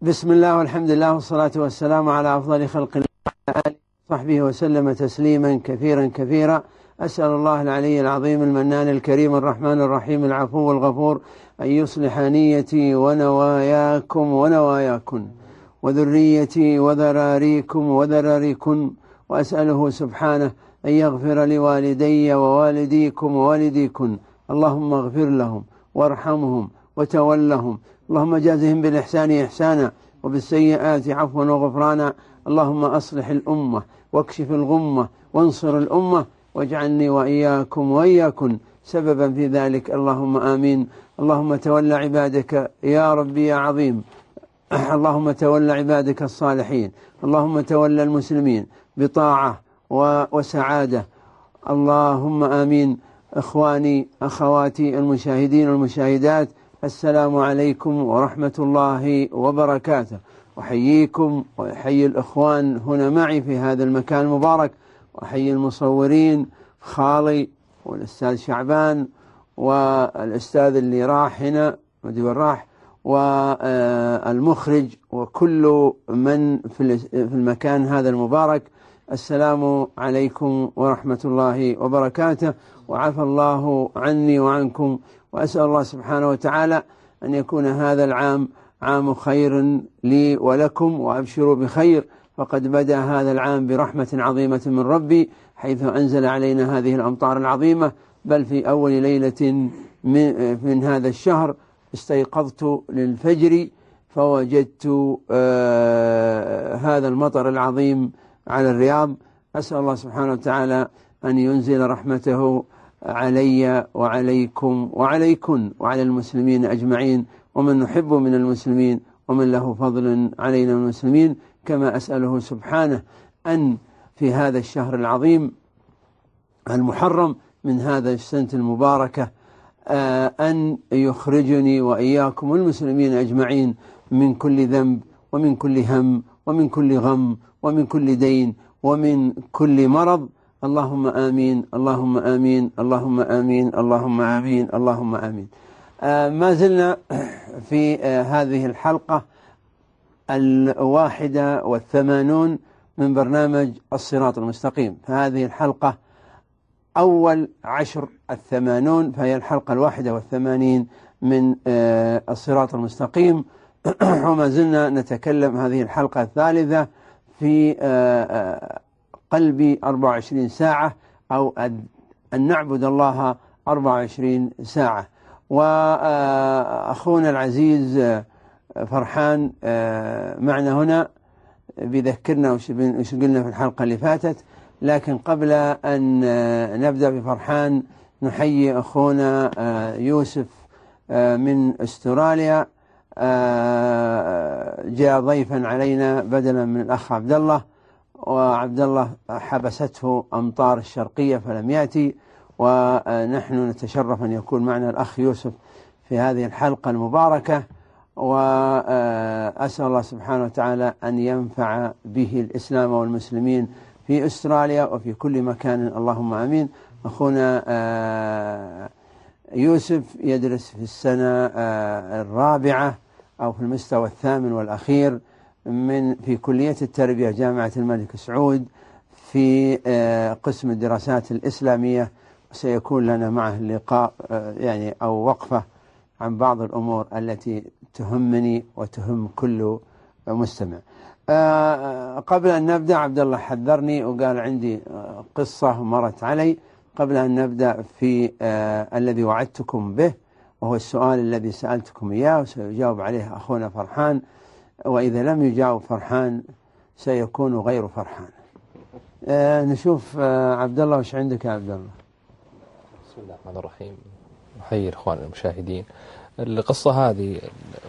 بسم الله والحمد لله والصلاة والسلام على أفضل خلق الله وعلى آله وصحبه وسلم تسليما كثيرا كثيرا. أسأل الله العلي العظيم المنان الكريم الرحمن الرحيم العفو الغفور أن يصلح نيتي ونواياكم ونواياكن وذريتي وذراريكم وذراريكن، وأسأله سبحانه أن يغفر لوالدي ووالديكم ووالديكن. اللهم اغفر لهم وارحمهم وتولهم، اللهم جازهم بالإحسان إحسانا وبالسيئات عفوا وغفرانا. اللهم أصلح الأمة واكشف الغمة وانصر الأمة، واجعلني وإياكم وإياكن سببا في ذلك، اللهم آمين. اللهم تولى عبادك يا ربي يا عظيم، اللهم تولى عبادك الصالحين، اللهم تولى المسلمين بطاعة وسعادة، اللهم آمين. إخواني أخواتي المشاهدين والمشاهدات، السلام عليكم ورحمة الله وبركاته. أحييكم وأحيي الإخوان هنا معي في هذا المكان المبارك، وأحيي المصورين خالي والأستاذ شعبان والأستاذ اللي راح هنا مدير راح والمخرج وكل من في المكان هذا المبارك. السلام عليكم ورحمة الله وبركاته، وعفى الله عني وعنكم، وأسأل الله سبحانه وتعالى أن يكون هذا العام عام خير لي ولكم، وأبشروا بخير، فقد بدأ هذا العام برحمة عظيمة من ربي، حيث أنزل علينا هذه الأمطار العظيمة. بل في أول ليلة من هذا الشهر استيقظت للفجر فوجدت هذا المطر العظيم على الرياض. أسأل الله سبحانه وتعالى أن ينزل رحمته علي وعليكم وعليكن وعلى المسلمين أجمعين، ومن نحب من المسلمين ومن له فضل علينا من المسلمين. كما أسأله سبحانه أن في هذا الشهر العظيم المحرم من هذا السنة المباركة أن يخرجني وإياكم المسلمين أجمعين من كل ذنب ومن كل هم ومن كل غم ومن كل دين ومن كل مرض. اللهم آمين اللهم آمين اللهم آمين اللهم آمين اللهم آمين. ما زلنا في هذه الحلقة 81 من برنامج الصراط المستقيم، فهذه الحلقة أول 80، فهي الحلقة 81 من الصراط المستقيم. وما زلنا نتكلم هذه الحلقة الثالثة في قلب 24 ساعة، أو أن نعبد الله 24 ساعة. وأخونا العزيز فرحان معنا هنا بيذكرنا وش قلنا في الحلقة اللي فاتت. لكن قبل أن نبدأ بفرحان نحيي أخونا يوسف من أستراليا، جاء ضيفا علينا بدلا من الأخ عبد الله، وعبد الله حبسته أمطار الشرقية فلم يأتي، ونحن نتشرف أن يكون معنا الأخ يوسف في هذه الحلقة المباركة، وأسأل الله سبحانه وتعالى أن ينفع به الإسلام والمسلمين في أستراليا وفي كل مكان، اللهم آمين. أخونا يوسف يدرس في السنة الرابعة أو في المستوى الثامن والأخير في كلية التربية جامعة الملك سعود في قسم الدراسات الإسلامية. سيكون لنا معه لقاء يعني أو وقفة عن بعض الأمور التي تهمني وتهم كل مستمع. قبل أن نبدأ عبد الله حذرني وقال عندي قصة مرت علي قبل أن نبدأ في الذي وعدتكم به، وهو السؤال الذي سألتكم إياه، وسيجاوب عليه أخونا فرحان، وإذا لم يجاوب فرحان سيكون غير فرحان. نشوف عبد الله وش عندك يا عبد الله؟ بسم الله الرحمن الرحيم. أحيي الإخوان المشاهدين. القصة هذه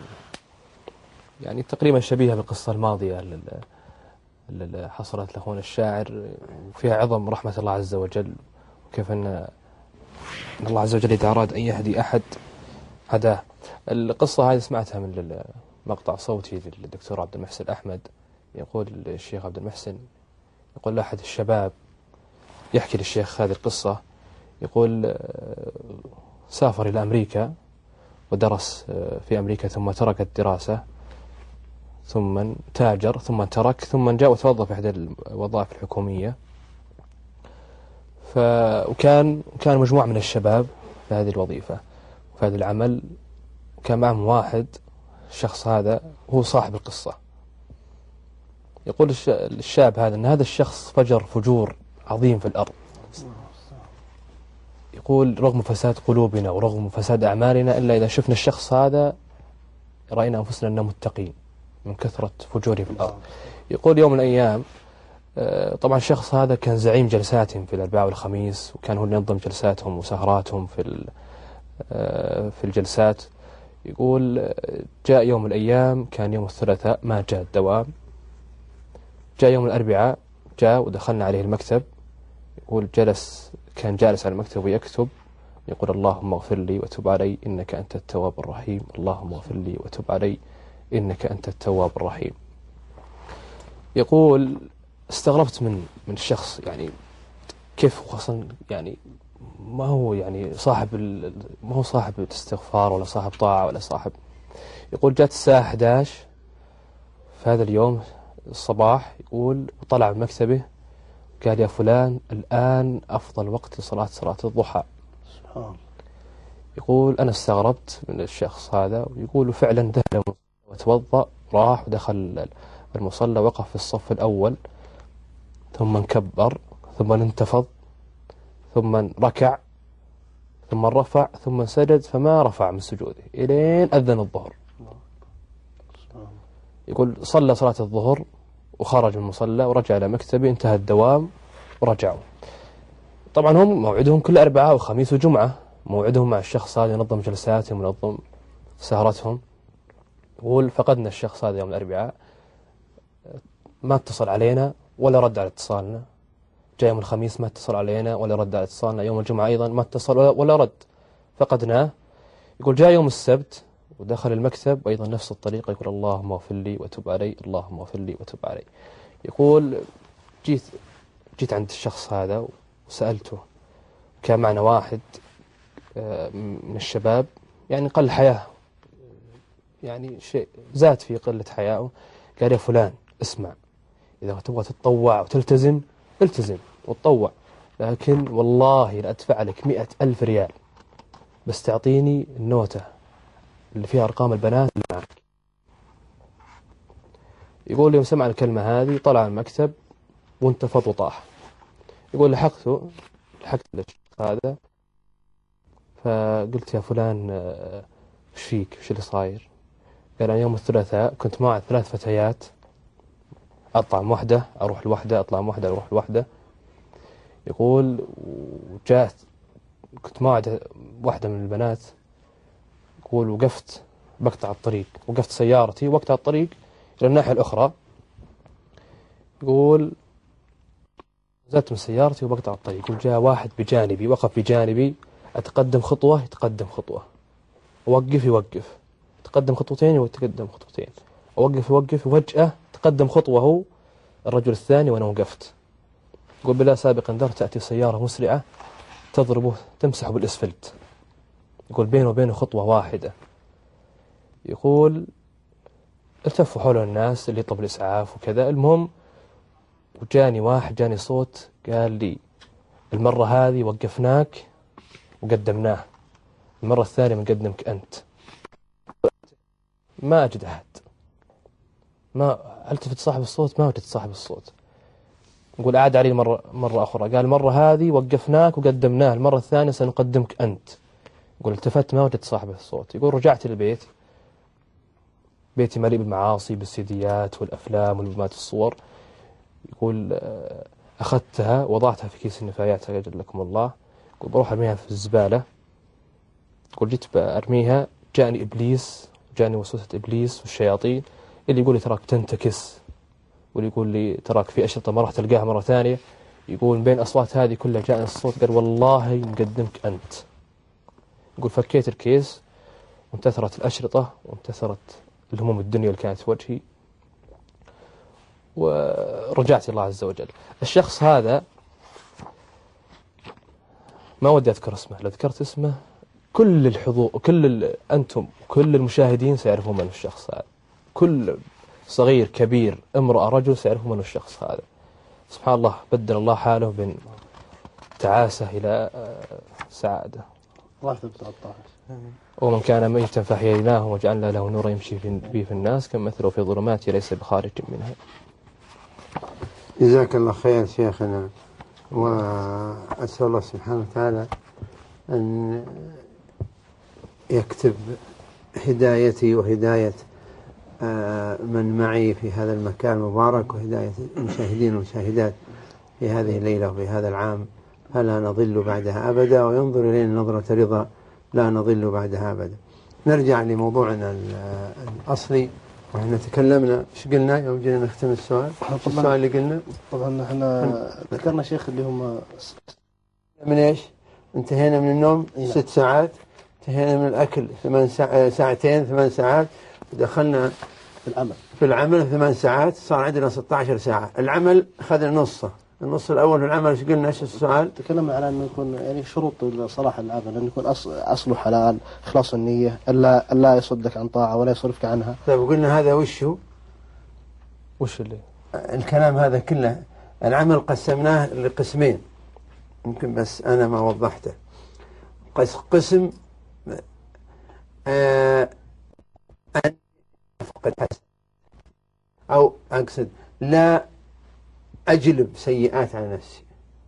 يعني تقريبا شبيهة بالقصة الماضية اللي حصلت لأخونا الشاعر، وفيها عظم رحمة الله عز وجل، وكيف أن الله عز وجل إذا أراد أن يهدي أحد هداه. القصة هذه سمعتها من مقطع صوتي للدكتور عبد المحسن أحمد. يقول الشيخ عبد المحسن، يقول لأحد الشباب يحكي للشيخ هذه القصة، يقول سافر إلى أمريكا ودرس في أمريكا ثم ترك الدراسة ثم تاجر، ثم ترك، ثم جاء وتوظف في إحدى الوظائف الحكومية. وكان مجموعة من الشباب في هذه الوظيفة وفي هذا العمل. كان معهم واحد، الشخص هذا هو صاحب القصة. يقول الشاب هذا أن هذا الشخص فجر فجور عظيم في الأرض. يقول رغم فساد قلوبنا ورغم فساد أعمالنا إلا إذا شفنا الشخص هذا رأينا أنفسنا أننا متقين من كثرة فجوره في الأرض. يقول يوم من الأيام، طبعا الشخص هذا كان زعيم جلساتهم في الأربعاء والخميس، وكان هو اللي ينظم جلساتهم وسهراتهم في الجلسات. يقول جاء يوم من الأيام، كان يوم الثلاثاء ما جاء الدوام، جاء يوم الأربعاء جاء ودخلنا عليه المكتب. يقول كان جالس على المكتب ويكتب، يقول اللهم اغفر لي وتب علي إنك أنت التواب الرحيم، اللهم اغفر لي وتب علي إنك أنت التواب الرحيم. يقول استغربت من الشخص، يعني كيف خاصة يعني ما هو يعني ما هو صاحب الاستغفار ولا صاحب طاعة ولا صاحب. يقول جاءت الساعة 11 في هذا اليوم الصباح، يقول وطلع من مكتبه قال يا فلان الآن أفضل وقت لصلاة الضحى. يقول أنا استغربت من الشخص هذا. ويقول فعلا ذهب وتوضأ، راح ودخل المصلى، وقف في الصف الأول، ثم انكبر، ثم انتفض، ثم ركع، ثم رفع، ثم سجد، فما رفع من سجوده إلين أذن الظهر. يقول صلى صلاة الظهر وخرج من المصلى ورجع إلى مكتبه، انتهى الدوام ورجعوا. طبعا هم موعدهم كل أربعاء وخميس وجمعة، موعدهم مع الشخص هذا، ينظم جلساتهم وينظم سهرتهم. يقول فقدنا الشخص هذا يوم الأربعاء، ما اتصل علينا ولا رد على اتصالنا. جاء يوم الخميس ما اتصل علينا ولا رد على اتصالنا. يوم الجمعة أيضا ما اتصل ولا رد، فقدناه. يقول جاء يوم السبت ودخل المكتب وأيضا نفس الطريقة، يقول اللهم اغفر لي وتب علي، اللهم اغفر لي وتب علي. يقول جيت عند الشخص هذا وسألته. كان معنا واحد من الشباب يعني قل حياة، يعني شيء زاد في قلة حياءه. قال يا فلان اسمع، إذا تبغى تتطوع وتلتزم التزم وتطوع، لكن والله لا أدفع لك 100,000 ريال بس تعطيني النوتة اللي فيها أرقام البنات اللي معك. يقول يوم سمع الكلمة هذه طلع المكتب وانتفض وطاح. يقول لحقت للشخص هذا، فقلت يا فلان ايش فيك، ايش اللي صاير؟ قال أنا يوم الثلاثاء كنت مع 3 فتيات، أطعم واحدة أروح لوحدة، أطلع واحدة أروح لوحدة. يقول وجاءت كنت مع واحدة من البنات. يقول وقفت بقطع الطريق، وقفت سيارتي وقطع الطريق إلى الناحية الأخرى. يقول نزلت من سيارتي وبقطع الطريق، يقول جاء واحد بجانبي، وقف بجانبي، أتقدم خطوة يتقدم خطوة، أوقف يوقف، تقدم خطوتين وتقدم خطوتين، أوقف وفجأة تقدم خطوة هو الرجل الثاني وأنا وقفت. يقول بلا سابق انذار تأتي سيارة مسرعة تضربه تمسحه بالإسفلت. يقول بينه وبينه خطوة واحدة. يقول التفوا حول الناس اللي يطلب الإسعاف وكذا. المهم جاني صوت قال لي المرة هذه وقفناك وقدمناه، المرة الثانية بنقدمك أنت. ما أجد أحد، ما التفت صاحب الصوت، ما وجدت صاحب الصوت. يقول عاد علي مرة أخرى، قال المرة هذه وقفناك وقدمناه، المرة الثانية سنقدمك أنت. يقول التفت ما وجدت صاحب الصوت. يقول رجعت للبيت، بيتي مليء بالمعاصي بالسيديات والأفلام والمبات الصور. يقول أخذتها وضعتها في كيس النفايات أجل الله. يقول بروح أرميها في الزبالة. يقول جيت بأرميها جاءني إبليس، جاءني وسوسة إبليس والشياطين اللي يقول لي تراك تنتكس، واللي يقول لي تراك في أشرطة ما راح تلقاها مرة ثانية. يقول بين أصوات هذه كلها جاءني الصوت قال والله مقدمك أنت. يقول فكيت الكيس وانتثرت الأشرطة وانتثرت الهموم الدنيا اللي كانت في وجهي، ورجعت الله عز وجل. الشخص هذا ما ودي أذكر اسمه، لو ذكرت اسمه كل الحضور أنتم كل المشاهدين سيعرفون من الشخص هذا. كل صغير كبير امرأة رجل سيعرف من الشخص هذا. سبحان الله، بدل الله حاله من تعاسة إلى سعادة. ومن كان ميتا فأحييناه وجعلنا له نورا يمشي به في الناس كمثله في ظلمات ليس بخارج منها. جزاك الله خير شيخنا، وأسأل الله سبحانه وتعالى أن يكتب هدايتي وهداية من معي في هذا المكان المبارك، وهداية المشاهدين والمشاهدات في هذه الليلة وفي هذا العام، فلا نضل بعدها أبدا، وينظر إلينا نظرة رضا لا نضل بعدها أبدا. نرجع لموضوعنا الأصلي، وإحنا تكلمنا إيش قلنا يوم جينا نختم السؤال؟ السؤال اللي قلنا طبعا إحنا ذكرنا شيخ اللي هم من إيش؟ انتهينا من النوم 6 ساعات، انتهينا من الأكل 2 8 ساعات، ودخلنا في العمل 8 ساعات، صار عندنا 16 ساعة. العمل أخذنا نصه، النص الأول في العمل ايش قلنا؟ ايش السؤال؟ تكلمنا على أنه يكون يعني شروط صلاح العمل، أنه يكون أصله حلال، إخلاص النية، ألا يصدك عن طاعة ولا يصرفك عنها. طيب قلنا هذا وش اللي الكلام هذا كله؟ العمل قسمناه لقسمين، يمكن بس أنا ما وضحته. قسم أن أفقد حسن، أو أقصد لا أجلب سيئات على نفسي،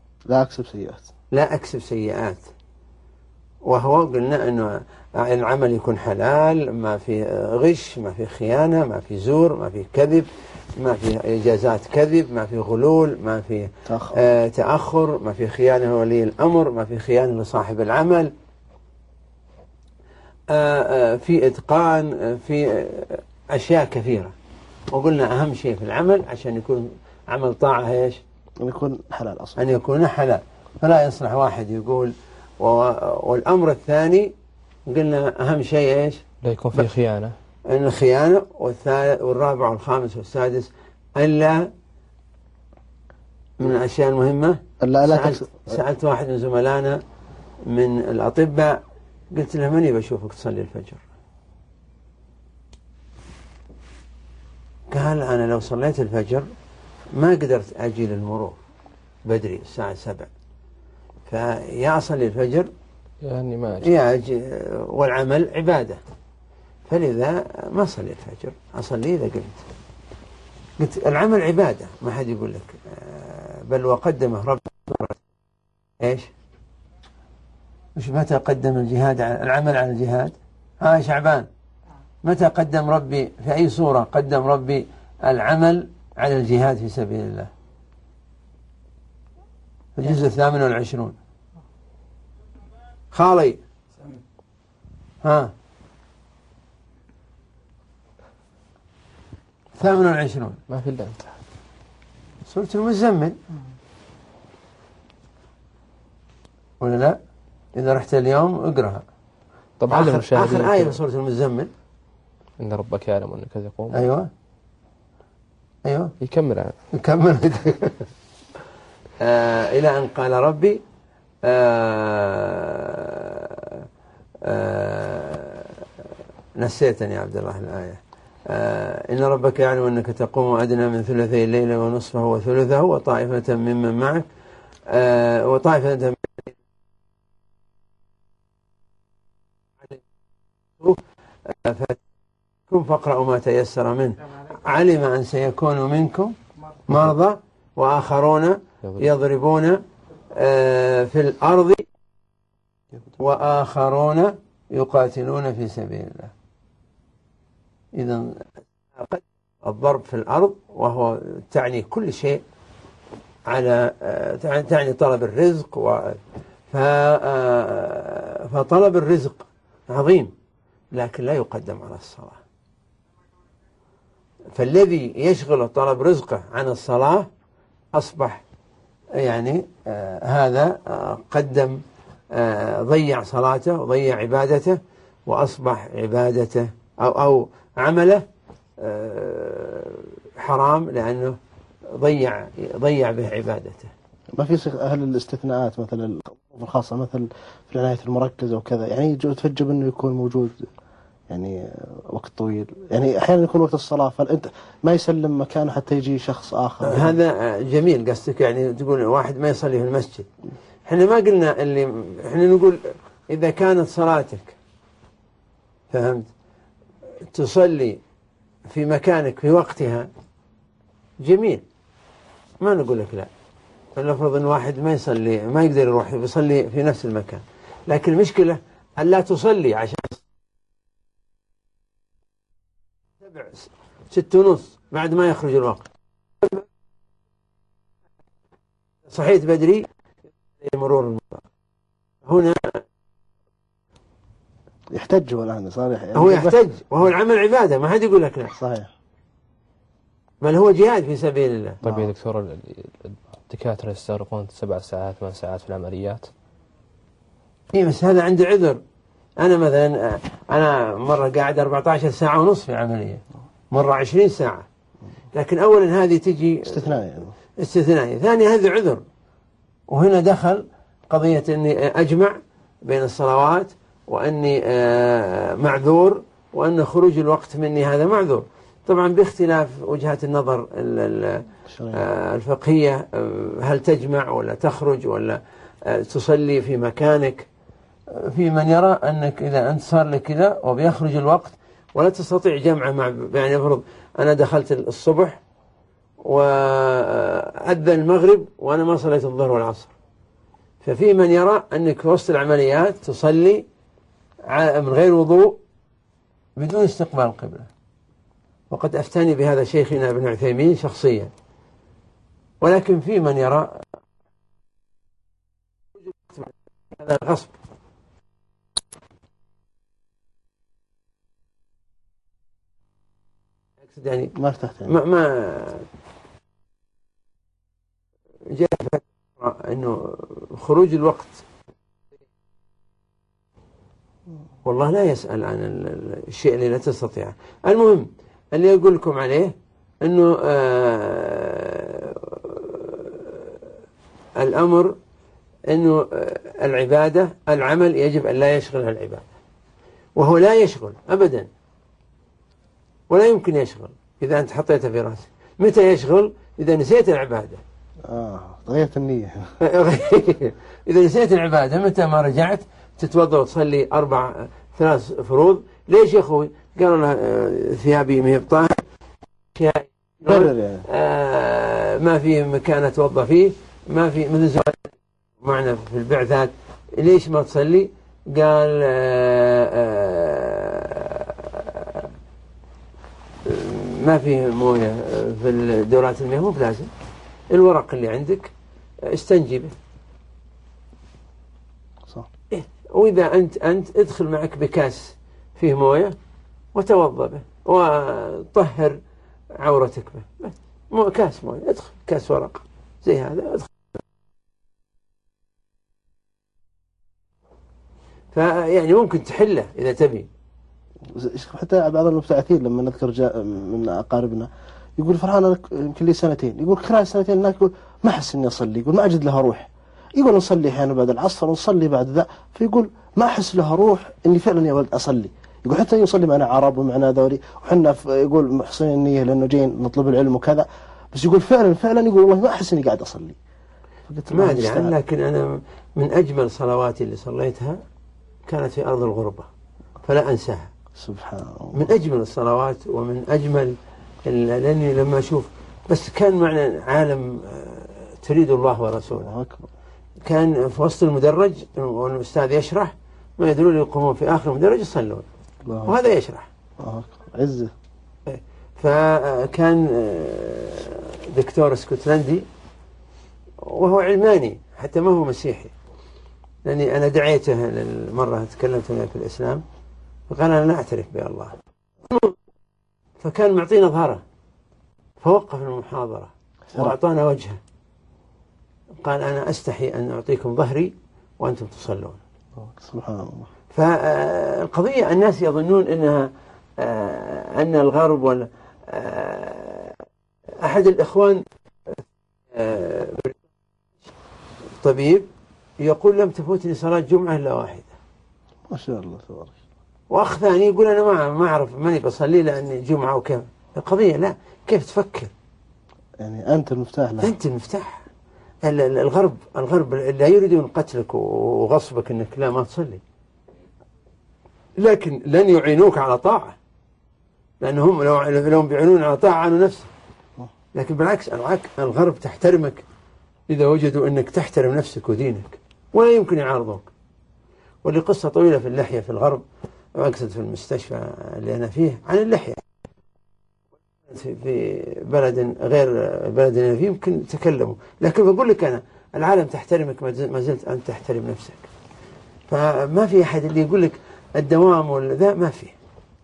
لا أكسب سيئات. وهو قلنا أنه العمل يكون حلال، ما في غش، ما في خيانة، ما في زور، ما في كذب، ما في إجازات كذب، ما في غلول، ما في تأخر، ما في خيانة لولي الأمر، ما في خيانة لصاحب العمل، في إتقان، في أشياء كثيرة. وقلنا أهم شيء في العمل عشان يكون عمل طاعة ايش؟ أن يكون حلال أصلا، أن يكون حلال، فلا يصلح واحد يقول. والأمر الثاني قلنا أهم شيء ايش؟ لا يكون فيه خيانة، أن الخيانة. والرابع والخامس والسادس ألا من الأشياء المهمة. سألت واحد من زملائنا من الأطباء، قلت له ماني بشوفك تصلي الفجر. قال أنا لو صليت الفجر ما قدرت أجي للمرور بدري الساعة 7، فيا أصلي الفجر يعني ما أجي، والعمل عبادة، فلذا ما أصلي الفجر، أصلي إذا قلت العمل عبادة، ما حد يقول لك. بل وقدمه رب إيش؟ متى قدم الجهاد العمل على الجهاد؟ شعبان، متى قدم ربي في أي صورة قدم ربي العمل على الجهاد في سبيل الله؟ في الجزء 28. خالي 28 ما في إلا أنت. سورة المزمل ولا لا؟ إذا رحت اليوم اقرأها. طبعا آخر آية في سورة المزمل إن ربك يعلم أنك تقوم. أيوة يكمل إلى أن قال ربي نسيتني يا عبد الله الآية. إن ربك يعلم أنك تقوم أدنى من ثلثي الليل ونصفه وثلثه وطائفة ممن معك وطائفة فاقرأوا ما تيسر منه. علم أن سيكون منكم مرضى وآخرون يضربون في الأرض وآخرون يقاتلون في سبيل الله. إذا الضرب في الأرض وهو تعني كل شيء، على تعني طلب الرزق فطلب الرزق عظيم، لكن لا يقدم على الصلاة. فالذي يشغل طلب رزقه عن الصلاة أصبح يعني هذا قدم ضيع صلاته وضيع عبادته، وأصبح عبادته أو عمله حرام، لأنه ضيع به عبادته. ما في أهل الاستثناءات مثلا الخاصة مثل في العناية المركزة وكذا، يعني تفجب أنه يكون موجود يعني وقت طويل، يعني أحيانا يكون وقت الصلاة فأنت ما يسلم مكانه حتى يجي شخص آخر. هذا جميل قصدك، يعني تقول واحد ما يصلي في المسجد. احنا ما قلنا احنا نقول إذا كانت صلاتك، فهمت، تصلي في مكانك في وقتها جميل، ما نقول لك لا. فلنفرض ان واحد ما يصلي، ما يقدر يروح يصلي في نفس المكان، لكن المشكلة أن لا تصلي عشان 6:30 بعد ما يخرج الوقت، صحيت بدري مرور المطار. هنا يحتج هو الآن صار يعني هو يحتج، وهو العمل عبادة، ما حد يقول لك لا. صحيح، بل هو جهاد في سبيل الله. طيب يا دكتور، الدكاترة يستغرقون 7 ساعات 8 ساعات في العمليات. إيه بس هذا عنده عذر. أنا مثلا أنا مرة قاعد 14 ساعة ونصف في عملية، مرة 20 ساعة، لكن أولا هذه تجي استثنائي، ثاني هذا عذر. وهنا دخل قضية أني أجمع بين الصلوات، وأني معذور، وأن خروج الوقت مني هذا معذور. طبعا باختلاف وجهات النظر الفقهية، هل تجمع ولا تخرج ولا تصلي في مكانك. في من يرى أنك إذا أنت صار لك كذا وبيخرج الوقت ولا تستطيع جمعه مع، يعني أفرض أنا دخلت الصبح وأذن المغرب وأنا ما صليت الظهر والعصر، ففي من يرى أنك في وسط العمليات تصلي من غير وضوء بدون استقبال القبلة، وقد أفتاني بهذا شيخنا ابن عثيمين شخصيا. ولكن في من يرى هذا غصب. يعني ما ارتحت يعني. ما جاء انه خروج الوقت والله لا يسأل عن الشيء اللي لا تستطيعه. المهم اللي يقول لكم عليه انه الامر انه العبادة، العمل يجب ان لا يشغلها العبادة، وهو لا يشغل ابدا، ولا يمكن يشغل إذا أنت حطيته في رأسك. متى يشغل؟ إذا نسيت العبادة. غيرت النية. إذا نسيت العبادة، متى ما رجعت تتوضأ وتصلي 3 فروض. ليش يا أخوي؟ قالوا له ثيابي ما هي بطاهر، ما في مكان أتوضأ فيه، ما في مثل سؤال معنا في البعثات، ليش ما تصلي؟ قال ما في موية في الدورات المياه، مو بلازم، الورق اللي عندك استنجي به. صح. إيه؟ وإذا أنت ادخل معك بكاس فيه موية وتوضأ به وطهر عورتك به، مو كاس موية، ادخل كاس ورق زي هذا ادخل. فيعني ممكن تحله إذا تبي. حتى بعض المبتعثين لما نذكر جاء من أقاربنا يقول فرحان أنا يمكن لي 2 سنين، يقول خلال 2 سنين هناك، يقول ما أحس إني أصلي، يقول ما أجد لها روح، يقول نصلي أحيانا بعد العصر ونصلي بعد ذا، فيقول ما أحس لها روح إني فعلا يا ولد أصلي. يقول حتى يصلي معنا عرب ومعنا ذولي وحنا يقول محسنين النية لأنه جايين نطلب العلم وكذا، بس يقول فعلا يقول والله ما أحس إني قاعد أصلي. ما أدري عنه، لكن أنا من أجمل صلواتي اللي صليتها كانت في أرض الغربة، فلا أنساها. سبحان الله. من أجمل الصلوات ومن أجمل، لأني لما أشوف بس كان معنا عالم تريد الله ورسوله، كان في وسط المدرج والأستاذ يشرح، ما يدرون يقومون في آخر المدرج يصلون وهذا يشرح عزة. فكان دكتور اسكتلندي وهو علماني حتى ما هو مسيحي، لأني أنا دعيته مرة تكلمت معه في الإسلام فقال أنا لا أعترف بالله، فكان معطينا ظهره فوقف المحاضرة وأعطانا وجهه، قال أنا أستحي أن أعطيكم ظهري وأنتم تصلون. سبحان الله. فالقضية الناس يظنون أنها أن الغرب ولا أحد الإخوان طبيب يقول لم تفوتني صلاة جمعة إلا واحدة. ما شاء الله تبارك. وأخ ثاني يقول أنا ما أعرف ماني بصلي لأني جمعة وكيف. القضية لا، كيف تفكر؟ يعني أنت المفتاح له. أنت المفتاح. الغرب لا يريدون قتلك وغصبك أنك لا ما تصلي، لكن لن يعينوك على طاعة، لأنهم لو بيعينون على طاعة عنوا نفسك. لكن بالعكس الغرب تحترمك إذا وجدوا أنك تحترم نفسك ودينك، ولا يمكن يعارضوك. ولي قصة طويلة في اللحية في الغرب، أقصد في المستشفى اللي أنا فيه، عن اللحية في بلد غير بلدنا فيه يمكن تكلموا، لكن بقول لك أنا العالم تحترمك ما زلت أنت تحترم نفسك. فما في أحد اللي يقول لك الدوام ولا ما فيه.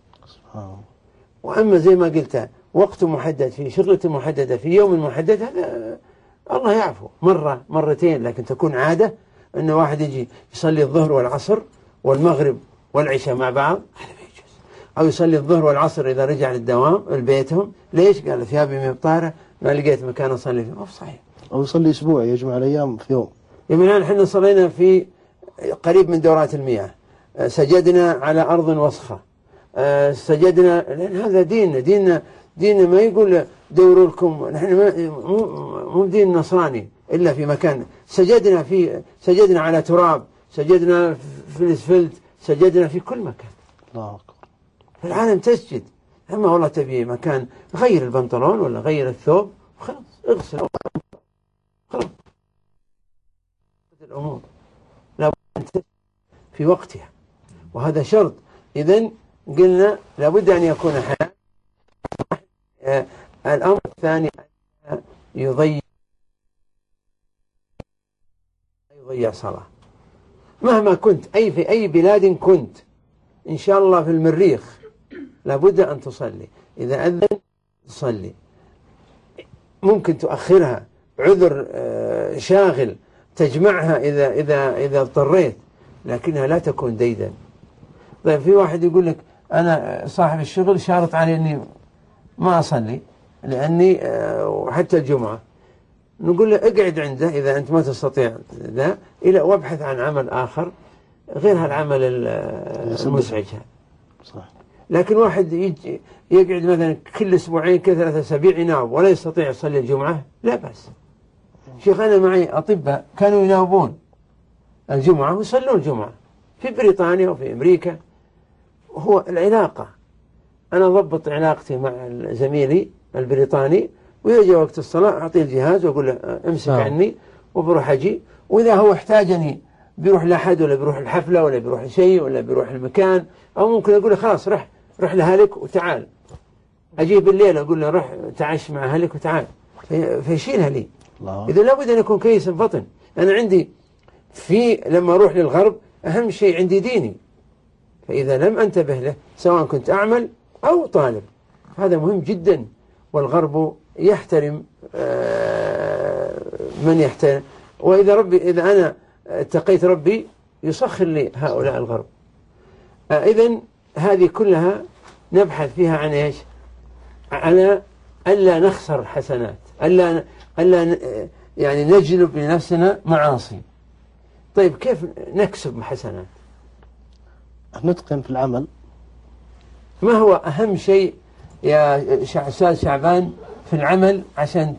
وأما زي ما قلت وقت محدد في شغلة محددة في يوم محدد، هذا الله يعفو مرة مرتين، لكن تكون عادة أنه واحد يجي يصلي الظهر والعصر والمغرب والعشاء مع بعض، هذا ما يجوز. أو يصلي الظهر والعصر إذا رجع للدوام لبيتهم. ليش؟ قال ثيابي مبطارة ما لقيت مكان أصلي فيه. صحيح. أو يصلي أسبوع يجمع الأيام في يوم. الآن احنا صلينا في قريب من دورات المياه، سجدنا على أرض وسخة، سجدنا، لأن هذا ديننا ما يقول دوروا لكم، نحن مو دين نصراني إلا في مكان. سجدنا على تراب، سجدنا في الاسفلت، سجدنا في كل مكان. الله أكبر. في العالم تسجد. أما والله تبي مكان غير البنطلون ولا غير الثوب خلاص اغسل خلاص. الأمور لابد أن تسجد في وقتها، وهذا شرط. إذن قلنا لابد أن يكون حلال. الأمر الثاني يضيع صلاة مهما كنت في أي بلاد كنت، إن شاء الله في المريخ لابد أن تصلي. إذا أذن تصلي، ممكن تؤخرها عذر شاغل تجمعها إذا اضطريت، لكنها لا تكون ديدا. طيب في واحد يقول لك أنا صاحب الشغل شارط علي أني ما أصلي لأني حتى الجمعة، نقول له اقعد عنده إذا أنت ما تستطيع ذا وابحث عن عمل آخر غير هالعمل المزعج. صح. لكن واحد يقعد مثلا كل أسبوعين كل 3 أسابيع يناوب ولا يستطيع يصلي الجمعة، لا بأس. شيخ أنا معي أطباء كانوا يناوبون الجمعة ويصلون الجمعة في بريطانيا وفي أمريكا. هو العلاقة، أنا ضبط علاقتي مع زميلي البريطاني، ويجي وقت الصلاة أعطيه الجهاز وأقول له امسك عني وبروح أجي، وإذا هو احتاجني بيروح لأحد ولا بيروح الحفلة ولا بيروح شيء ولا بيروح المكان، أو ممكن أقول له خلاص روح لأهلك وتعال. أجيه بالليل أقول له روح تعش مع أهلك وتعال، فيشيلها لي. إذا لابد أن يكون كيس فطن. أنا عندي لما أروح للغرب أهم شيء عندي ديني، فإذا لم أنتبه له سواء كنت أعمل أو طالب، هذا مهم جدا. والغرب يحترم من يحترم، إذا أنا اتقيت ربي يسخر لي هؤلاء الغرب. إذن هذه كلها نبحث فيها عن إيش؟ على ألا نخسر حسنات، ألا يعني نجلب لنفسنا معاصي. طيب كيف نكسب حسنات؟ نتقن في العمل. ما هو أهم شيء يا أستاذ شعبان في العمل عشان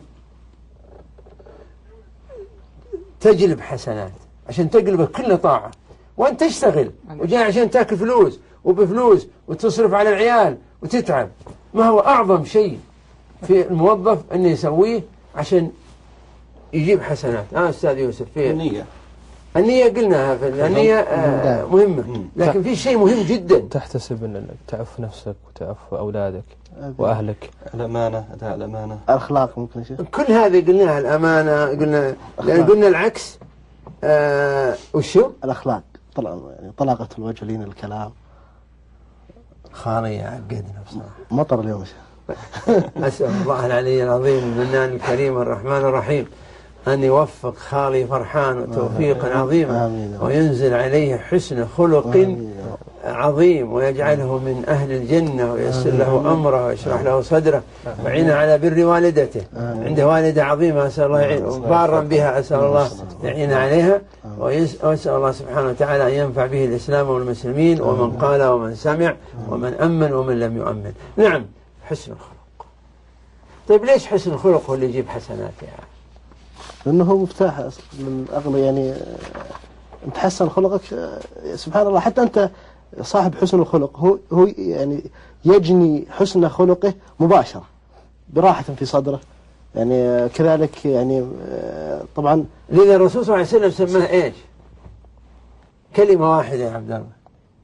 تجلب حسنات، عشان تقلب كل طاعة، وأنت تشتغل وجاي عشان تأكل فلوس وبفلوس وتصرف على العيال وتتعب؟ ما هو أعظم شيء في الموظف أنه يسويه عشان يجيب حسنات؟ أستاذ يوسف، في النية قلناها، النية مهمة، لكن في شيء مهم جدا تحتسب أنك تعف نفسك وتعف أولادك وأهلك. الأمانة، أداء الأمانة، الأخلاق ممكن يا شيخ. كل هذه قلناها، الأمانة قلنا العكس. وشو؟ الأخلاق، يعني طلاقة الوجه، لين الكلام. خالي عقدنا بصراحة. مطر اليوم يا شيخ. أسأل الله العلي العظيم المنان الكريم الرحمن الرحيم أن يوفق خالي فرحان توفيقا عظيما، وينزل عليه حسن خلق عظيم ويجعله من أهل الجنة وييسر له أمره ويشرح له صدره ويعينه على بر والدته. عنده والدة عظيمة أسأل الله يعين بارا بها، أسأل الله يعين عليها، وأسأل الله سبحانه وتعالى أن ينفع به الإسلام والمسلمين ومن قال ومن سمع ومن أمن ومن لم يؤمن. نعم، حسن الخلق. طيب ليش حسن الخلق هو اللي يجيب حسنات يعني؟ لأنه هو مفتاح من أغلى، يعني أنت حسن خلقك سبحان الله. حتى أنت صاحب حسن الخلق هو يعني يجني حسن خلقه مباشرة براحة في صدره، يعني كذلك يعني طبعا. لذا الرسول صلى الله عليه وسلم سماه إيش؟ كلمة واحدة يا عبد الله.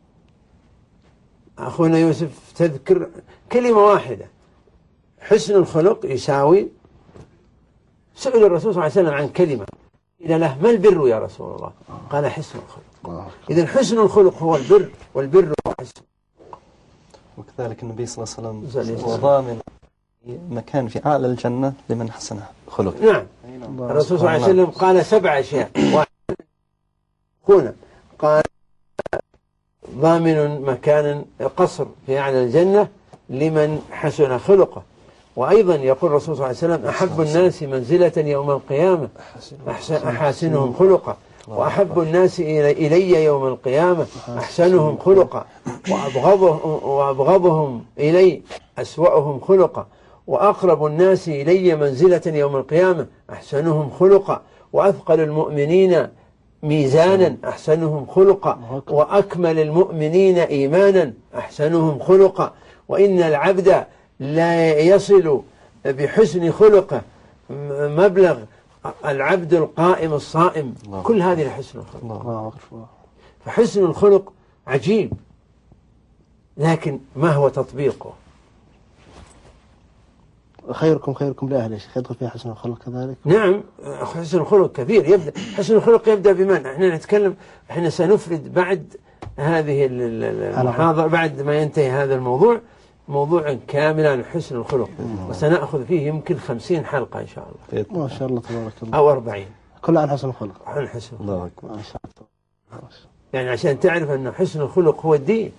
أخونا يوسف تذكر كلمة واحدة، حسن الخلق يساوي. سئل الرسول صلى الله عليه وسلم عن كلمة، قيل له ما البر يا رسول الله؟ قال حسن الخلق. إذن حسن الخلق هو البر، والبر هو حسن. وكذلك النبي صلى الله عليه وسلم وضامن مكان في أعلى الجنة لمن حسن خلق. نعم، الرسول صلى الله عليه وسلم قال 7 أشياء. هنا قال ضامن مكان قصر في أعلى الجنة لمن حسن خلقه. وأيضا يقول الرسول صلى الله عليه وسلم أحب الناس منزلة يوم القيامة أحسنهم خلقا، وأحب الناس إلي يوم القيامة أحسنهم خلقا، وأبغضهم إلي أسوأهم خلقا، وأقرب الناس إلي منزلة يوم القيامة أحسنهم خلقا، وأثقل المؤمنين ميزانا أحسنهم خلقا، وأكمل المؤمنين إيمانا أحسنهم خلقا. وإن العبد لا يصل بحسن خلقه مبلغ العبد القائم الصائم. كل هذه لحسن الخلق. فحسن الخلق عجيب، لكن ما هو تطبيقه؟ خيركم خيركم لأهله، يدخل فيها حسن الخلق كذلك. نعم، حسن الخلق كبير. يبدأ حسن الخلق يبدأ بمن؟ احنا نتكلم، احنا سنفرد بعد هذه المحاضرة، بعد ما ينتهي هذا الموضوع، موضوع كامل عن حسن الخلق، وسنأخذ فيه يمكن 50 حلقة إن شاء الله. ما شاء الله تبارك الله. أو 40 كلها عن حسن الخلق. عن حسن الخلق. الله أكبر. ما شاء الله. يعني عشان تعرف أن حسن الخلق هو الدين.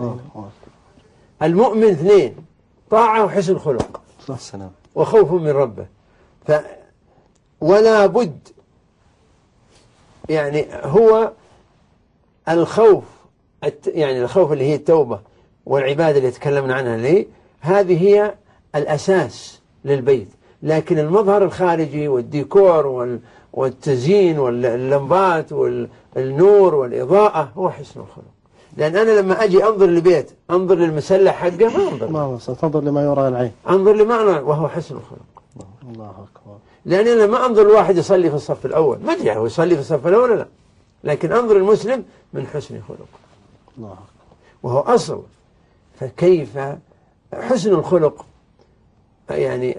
المؤمن 2: طاعة وحسن خلق وخوف من ربه. ولا بد، يعني هو الخوف، يعني الخوف اللي هي التوبة والعبادة اللي تكلمنا عنها ليه، هذه هي الأساس للبيت. لكن المظهر الخارجي والديكور والتزيين واللمبات والنور والإضاءة هو حسن الخلق. لأن أنا لما أجي أنظر لبيت أنظر للمسلح حقه، ما تنظر لما يرى العين، أنظر لما أنا، وهو حسن الخلق. الله أكبر. لأن أنا لما أنظر لواحد يصلي في الصف الأول، ما أدري هو يصلي في الصف الأول لا، لكن أنظر المسلم من حسن خلق. الله. وهو أصل. فكيف حسن الخلق، يعني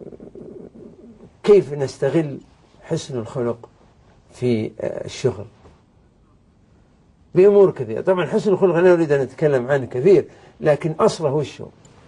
كيف نستغل حسن الخلق في الشغل بأمور كثيرة. طبعا حسن الخلق أنا أريد أن أتكلم عنه كثير، لكن أصله وشه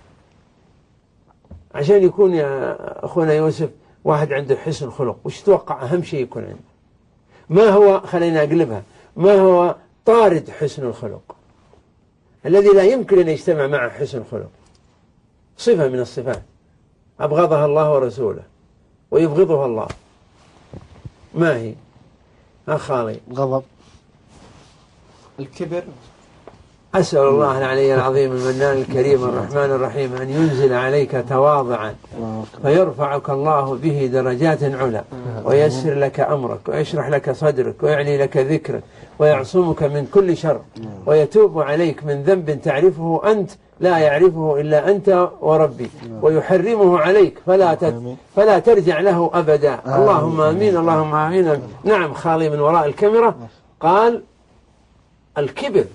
عشان يكون يا أخونا يوسف واحد عنده حسن خلق، وش توقع أهم شيء يكون عنده؟ ما هو، خلينا أقلبها، ما هو طارد حسن الخلق الذي لا يمكن أن يجتمع معه حسن الخلق؟ صفة من الصفات أبغضها الله ورسوله ويبغضها الله، ما هي؟ خالي. غضب، الكبر. أسأل الله العلي العظيم المنان الكريم الرحمن الرحيم أن ينزل عليك تواضعا فيرفعك الله به درجات علا، وييسر لك أمرك، ويشرح لك صدرك، ويعلي لك ذكرك، ويعصمك من كل شر، ويتوب عليك من ذنب تعرفه أنت لا يعرفه إلا أنت وربي، ويحرمه عليك فلا ترجع له أبدا. اللهم آمين، اللهم آمين. نعم، خالي من وراء الكاميرا قال الكبر،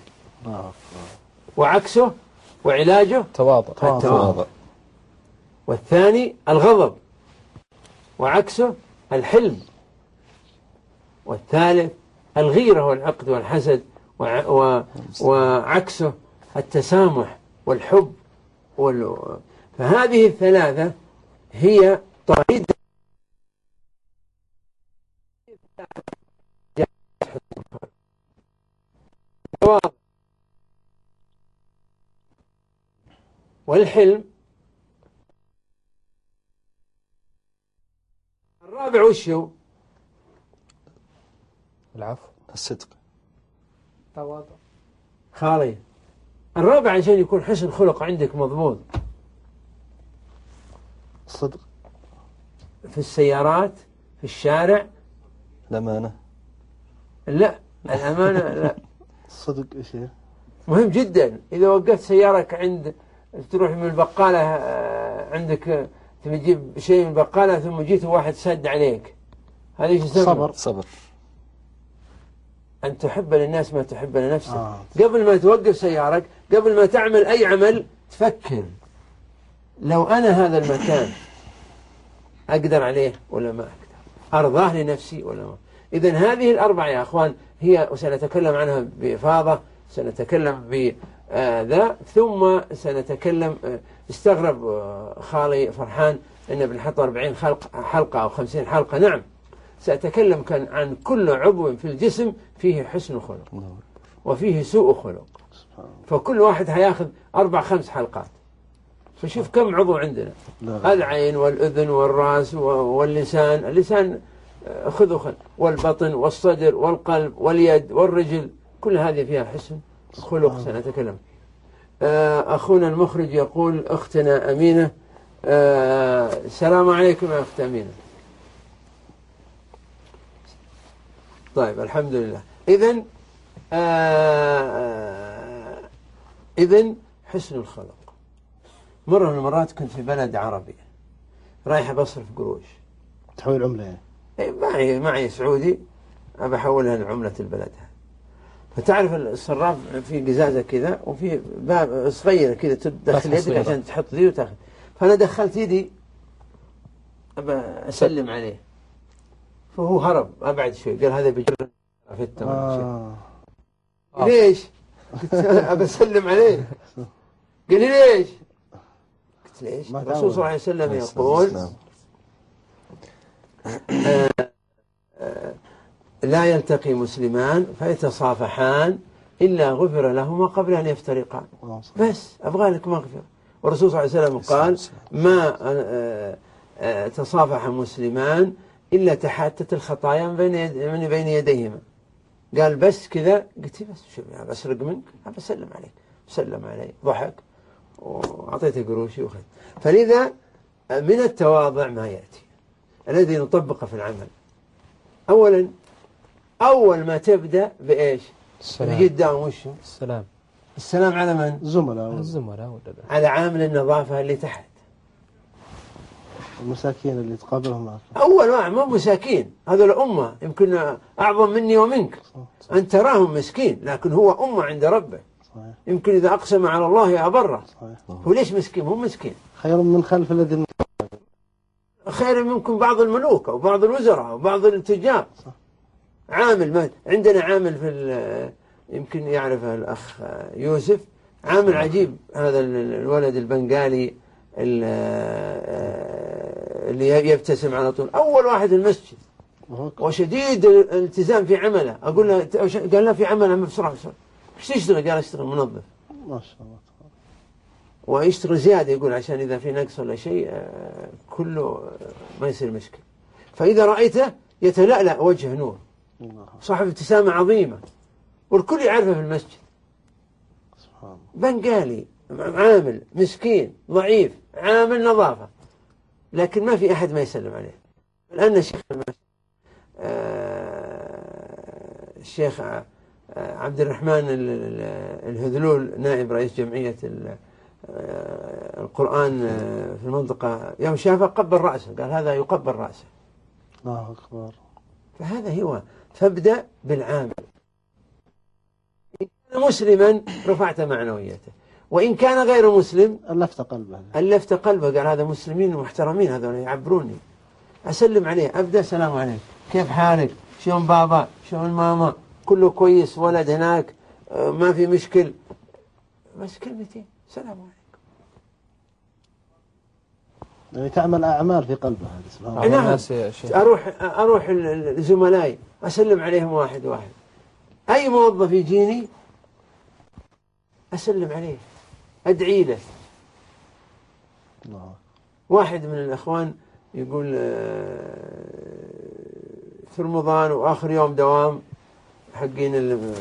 وعكسه وعلاجه التواضع. والثاني الغضب، وعكسه الحلم. والثالث الغيرة والعقد والحسد، وعكسه التسامح والحب فهذه الثلاثة هي طريقة والحلم. الرابع وش هو؟ العفو. الصدق. تواضع. خالي. الرابع عشان يكون حسن خلق عندك مضبوط الصدق. في السيارات، في الشارع. الأمانة. لا، الأمانة لا. الصدق إيش هي؟ مهم جدا. إذا وقفت سيارك عند تروح من البقالة عندك تبي تجيب شيء من البقالة ثم جيت واحد سد عليك، هذا ايش يسمى؟ صبر. صبر. أن تحب للناس ما تحب لنفسك. قبل ما توقف سيارك، قبل ما تعمل أي عمل، تفكر لو أنا هذا المكان أقدر عليه ولا ما أقدر، أرضاه لنفسي ولا ما. إذن هذه الأربعة يا أخوان هي، وسنتكلم عنها بإفاضة، سنتكلم بذا، ثم سنتكلم. استغرب خالي فرحان إنه بنحط 40 حلقة أو 50 حلقة. نعم، سأتكلم كان عن كل عضو في الجسم فيه حسن خلق وفيه سوء خلق، فكل واحد هياخذ 4-5 حلقات. فشوف كم عضو عندنا. العين والأذن والرأس واللسان. اللسان خذ والبطن والصدر والقلب واليد والرجل، كل هذه فيها حسن خلق سنتكلم. أخونا المخرج يقول أختنا أمينة. السلام عليكم يا أخت أمينة. طيب الحمد لله. إذن حسن الخلق. مرة من المرات كنت في بلد عربي رايح بصرف قروش، تحويل عملة يعني. معي سعودي أبى أحولها لعملة البلد هذا. فتعرف الصراف في قزازة كذا وفي باب صغيرة كذا تدخل يدك عشان تحط ذي وتاخذ. فأنا دخلت يدي أبى أسلم عليه، فهو هرب أبعد شوي، قال هذا بيجر في التمام. ليش؟ قلت أبى أسلم عليه. قال لي ليش؟ قلت ليش؟ الرسول صلى الله عليه وسلم يقول لا يلتقي مسلمان فيتصافحان إلا غفر لهما قبل أن يفترقا. بس أبغى لك مغفرة. والرسول صلى الله عليه وسلم قال ما تصافح مسلمان إلا تحاتت الخطايا من بين يديهما. قال بس كذا. قلت بس شوف بسرق منك، بسلم عليك. سلم علي، ضحك وأعطيته قروشي وخذ. فلذا من التواضع ما يأتي الذي نطبقه في العمل. أولا أول ما تبدأ بإيش؟ جدا وش؟ السلام. السلام على من؟ الزملاء على عامل النظافة اللي تحت، المساكين اللي تقابلهم معك. أول واحد مو مساكين، هذول أمة يمكن أعظم مني ومنك. أنت تراهم مسكين لكن هو أمة عند ربه. صحيح. يمكن إذا أقسم على الله يبره. هو ليش مسكين؟ هو مسكين. خير من خلف الذين، خير منكم بعض الملوك أو بعض الوزراء أو بعض التجار. عامل عندنا عامل في يمكن يعرفه الأخ يوسف، عامل عجيب. هذا الولد البنغالي اللي يبتسم على طول، أول واحد المسجد وشديد الالتزام في عمله. أقول له قال لا في عمله بسرعة. ايش تشتغل؟ قال اشتغل منظف. ما شاء الله. ويشتغل زيادة يقول عشان إذا في نقص ولا شيء كله ما يصير مشكلة. فإذا رأيته يتلألأ وجه نور، صاحب ابتسامة عظيمة والكل يعرفه في المسجد. بنغالي عامل مسكين ضعيف عامل نظافة، لكن ما في أحد ما يسلم عليه. لأن الشيخ عبد الرحمن الهذلول نائب رئيس جمعية القرآن في المنطقة يوم شافه قبل رأسه، قال هذا يقبل رأسه. الله أكبر. فهذا هو. فابدأ بالعامل. إن كان مسلما رفعت معنويته، وإن كان غير مسلم ألفت قلبه. قال هذا مسلمين محترمين، هذول يعبروني. أسلم عليه، أبدأ السلام عليكم، كيف حالك، شلون بابا، شلون ماما، كله كويس، ولد هناك ما في مشكل، بس كلمتين سلام عليكم. يعني تعمل أعمال في قلبه هذا. نعم. أروح لزملائي أسلم عليهم واحد واحد. أي موظف يجيني أسلم عليه، أدعي له، واحد من الأخوان يقول في رمضان وآخر يوم دوام حقين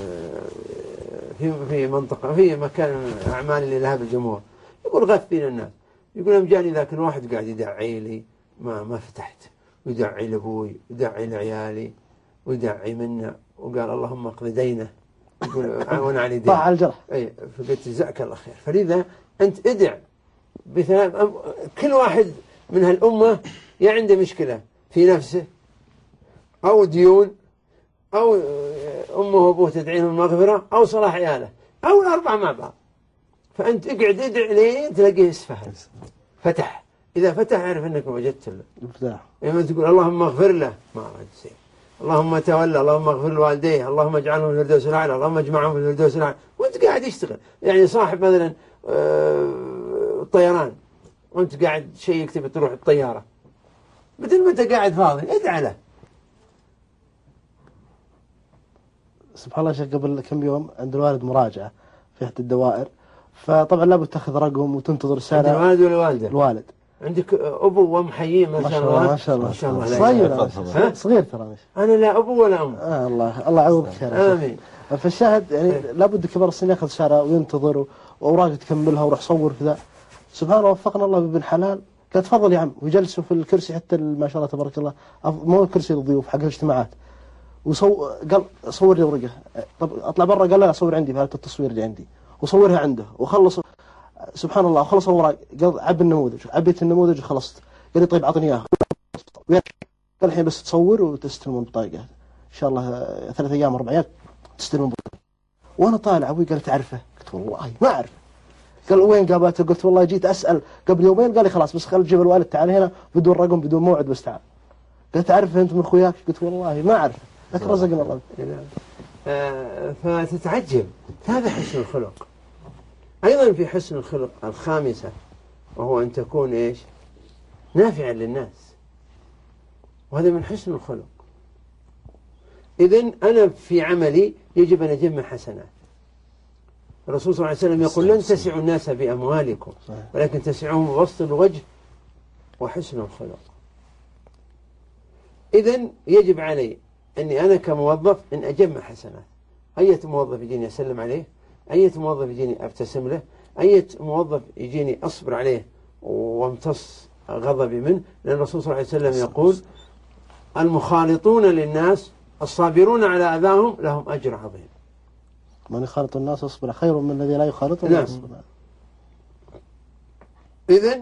في منطقة في مكان أعمال اللي لها بالجمهور، يقول غث بين الناس، يقول يوم جاني ذاك الواحد قاعد يدعي لي ما فتحت، ويدعي لأبوي ويدعي لعيالي ويدعي منا، وقال اللهم اقضي دينه، يقول وانا علي دين طاع على الجرح. اي فقلت جزاك الله خير. فلذا انت ادع بثلاث، كل واحد من هالامه يا عنده مشكله في نفسه او ديون او امه وابوه تدعي لهم المغفره او صلاح عياله او الاربعه مع بعض، فانت اقعد ادع لين تلاقيه اسفهل فتح. اذا فتح اعرف انك وجدت له الابداع. لما تقول اللهم اغفر له ما رد شيء، اللهم تولى، اللهم اغفر لوالديه، اللهم اجعلهم في الفردوس الاعلى، اللهم اجمعهم في الفردوس الاعلى، وانت قاعد يشتغل. يعني صاحب مثلا طيران وانت قاعد شيء تبي تروح الطياره، بدل ما انت قاعد فاضي ادعى له. سبحان الله شيخ، قبل كم يوم عند الوالد مراجعه في احدى الدوائر، فطبعا لابد تاخذ رقم وتنتظر رساله. عند الوالد ولا والده؟ الوالد. عندك ابو وام حيين ما شاء الله. ما شاء الله. ما شاء الله. صغير صغير ترى. انا لا ابو ولا ام. الله يعوضك خير. امين. فالشاهد يعني لابد كبار السن ياخذ شهاده وينتظر واوراق تكملها وروح صور في ذا. سبحان الله وفقنا الله بابن حلال، قال تفضل يا عم، ويجلسوا في الكرسي حتى ما شاء الله تبارك الله، مو كرسي للضيوف حق الاجتماعات، قال صور لي ورقه. طب اطلع برا، قال لا صور عندي في هذا التصوير اللي عندي، وصورها عنده وخلص. سبحان الله وخلص الوراق، قال عب النموذج، عبيت النموذج وخلصت. قال لي طيب اعطني اياها. قال الحين بس تصور وتستلمون بطاقه ان شاء الله 3 أيام 4 أيام تستلمون بطاقه. وانا طالع ابوي قال تعرفه؟ قلت والله ما اعرف. قال وين قابلته؟ قلت والله جيت اسال قبل يومين. قال لي خلاص بس خل تجيب الوالد تعال هنا بدون رقم بدون موعد بس تعال. قال تعرفه انت من اخوياك؟ قلت والله ما اعرف، لكن رزقنا الله. فتتعجب. هذا حسن الخلق. أيضا في حسن الخلق الخامسة، وهو أن تكون إيش؟ نافعا للناس، وهذا من حسن الخلق. إذن أنا في عملي يجب أن أجمع حسنات. الرسول صلى الله عليه وسلم يقول لن تسعوا الناس بأموالكم ولكن تسعهم ببسط الوجه وحسن الخلق. إذن يجب علي أني أنا كموظف أن أجمع حسنات. أي موظف يجيني أسلم عليه، أي موظف يجيني أبتسم له، أي موظف يجيني أصبر عليه وامتص غضبي منه، لأن الرسول صلى الله عليه وسلم يقول المخالطون للناس الصابرون على أذاهم لهم أجر عظيم. من يخالط الناس يصبر خير من الذي لا يخالطهم لا يصبر. إذن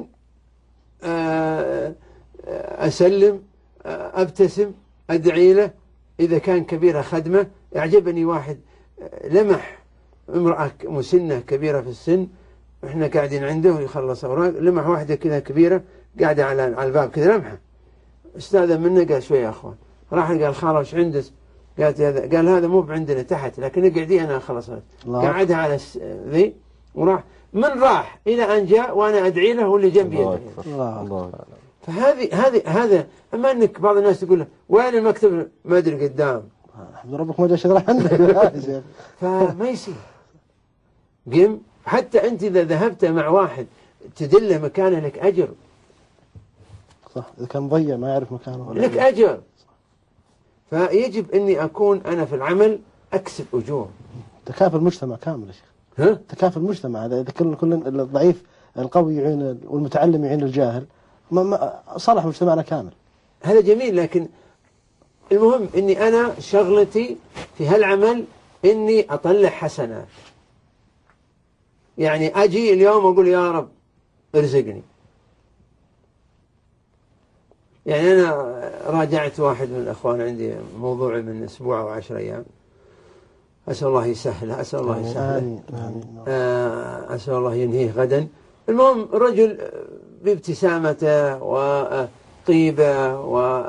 أسلم، أبتسم، أدعي له. إذا كان كبيرة خدمة، يعجبني واحد لمح امرأة مسنة كبيرة في السن، احنا قاعدين عنده ويخلص اوراق، لمح واحدة كذا كبيرة قاعدة على الباب كذا لمحة، استاذن منه قال شوي يا اخوان، راح قال خاله وش عندك؟ قالت هذا، قال هذا مو عندنا تحت لكن اقعدي انا اخلص. قعدها على ذي وراح، من راح الى ان جاء وانا ادعي له واللي جنبي يدعي. الله. هذا اما انك بعض الناس تقول له وين المكتب؟ ما ادري قدام. الحمد لله ربك ما جاء شغله عندك. فما يصير. قم حتى أنت إذا ذهبت مع واحد تدله مكانه لك أجر. صح، إذا كان ضيع ما يعرف مكانه لك أجر. فيجب أني أكون أنا في العمل أكسب أجور. تكافل المجتمع كامل يا شيخ. ها؟ تكافل المجتمع، هذا إذا كل الضعيف القوي يعين والمتعلم يعين الجاهل ما صلح مجتمعنا كامل. هذا جميل، لكن المهم أني أنا شغلتي في هالعمل إني أطلع حسنات. يعني أجي اليوم أقول يا رب ارزقني. يعني أنا راجعت واحد من الأخوان عندي موضوع من أسبوع أو 10 أيام، أسأل الله يسهله، أسأل الله يسهله، أسأل الله ينهيه غدا. المهم رجل بابتسامته وطيبة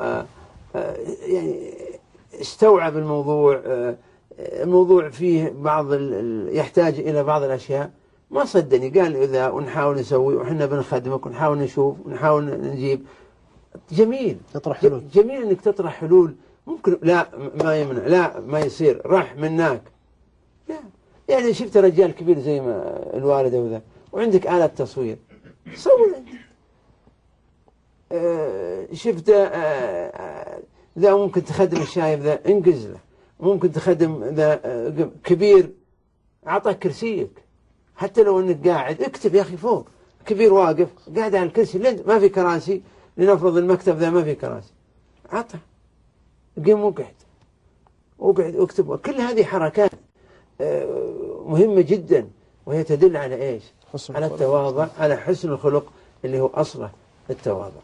يعني استوعب الموضوع. الموضوع فيه يحتاج إلى بعض الأشياء، ما صدني، قال إذا ونحاول نسوي وحنا بنخدمك ونحاول نشوف ونحاول نجيب. جميل، تطرح حلول. جميل إنك تطرح حلول. ممكن لا ما يمنع، لا ما يصير راح منك، لا. يعني شفت رجال كبير زي ما الوالد وذا وعندك آلة تصوير، صور أنت شفت ذا ممكن تخدم الشايب ذا انقز له، ممكن تخدم ذا كبير أعطاك كرسيك، حتى لو أنك قاعد اكتب يا أخي فوق، كبير واقف قاعد على الكرسي ما في كراسي، لنفرض المكتب ذا ما في كراسي، عطه قم وقعد اكتب. كل هذه حركات مهمة جدا، وهي تدل على إيش؟ على التواضع، على حسن الخلق اللي هو أصله التواضع.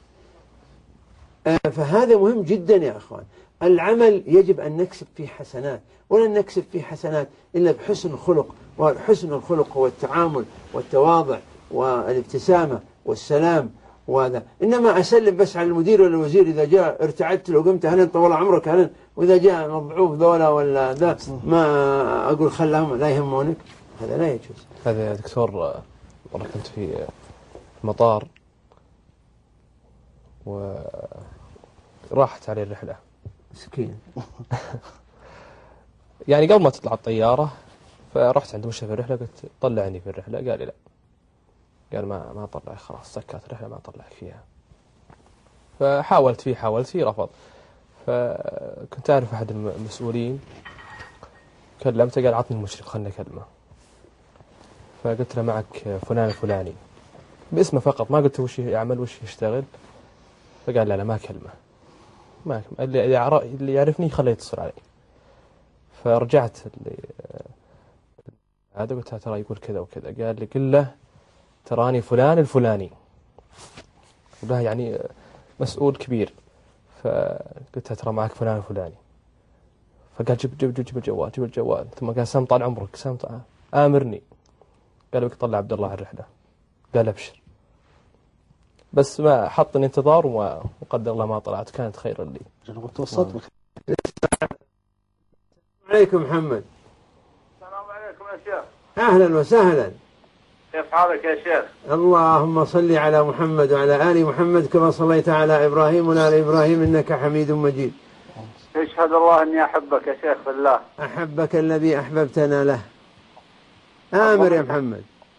فهذا مهم جدا يا أخوان. العمل يجب أن نكسب فيه حسنات، ولن نكسب فيه حسنات إلا بحسن الخلق، وحسن الخلق هو التعامل والتواضع والابتسامة والسلام. وهذا إنما أسلم بس على المدير ولا الوزير، إذا جاء ارتعدت له قمت أهلا طول عمرك أهلا، وإذا جاء مضعوف ذولا ولا ذا ما أقول خلاهم لا يهمونك، هذا لا يجوز. هذا يا دكتور مرة كنت في المطار وراحت علي الرحلة مسكين. يعني قبل ما تطلع الطيارة فرحت عند مشرف الرحلة قلت طلعني في الرحلة، قال لي لا، قال ما طلعك خلاص سكت الرحلة ما طلعك فيها. فحاولت فيه رفض. فكنت أعرف أحد المسؤولين كلمته قال عطني المشرف خلنا نكلمه. فقلت له معك فلان الفلاني باسمه فقط، ما قلت وش يعمل وش يشتغل. فقال لا ما كلمه، ما اللي يعرفني خليه يتصل علي. فرجعت هذا قلت ترى يقول كذا وكذا. قال لي قل له تراني فلان الفلاني، وله يعني مسؤول كبير. فقلت ترى معك فلان الفلاني. فقال جيب الجوال. ثم قال سام طال عمرك آمرني. قال بك طلع عبد الله الرحلة. قال أبشر. بس ما حطني انتظار وقدر الله ما طلعت، كانت خيرا لي. توسط بك. عليكم محمد. السلام عليكم يا شيخ. أهلا وسهلا. كيف حالك يا شيخ؟ اللهم صل على محمد وعلى آل محمد كما صليت على إبراهيم وعلى آل إبراهيم إنك حميد مجيد. يشهد الله أني أحبك يا شيخ في الله. أحبك الذي أحببتنا له. آمر يا محمد.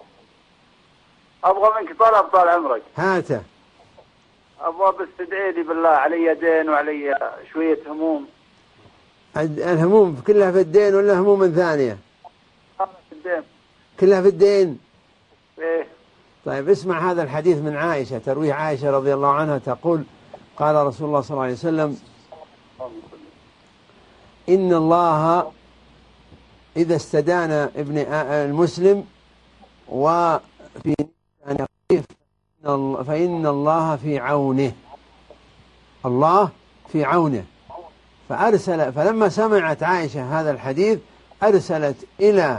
أبغى منك طال عمرك. هاته. أبغى بس تدعي لي بالله، علي دين وعلي شوية هموم. الهموم كلها في الدين ولا هموم ثانية؟ في الدين. كلها في الدين. إيه. طيب اسمع هذا الحديث من عائشة، ترويه عائشة رضي الله عنها تقول قال رسول الله صلى الله عليه وسلم إن الله إذا استدان ابن المسلم وفي أن يقف فإن الله في عونه، الله في عونه. فلما سمعت عائشة هذا الحديث أرسلت إلى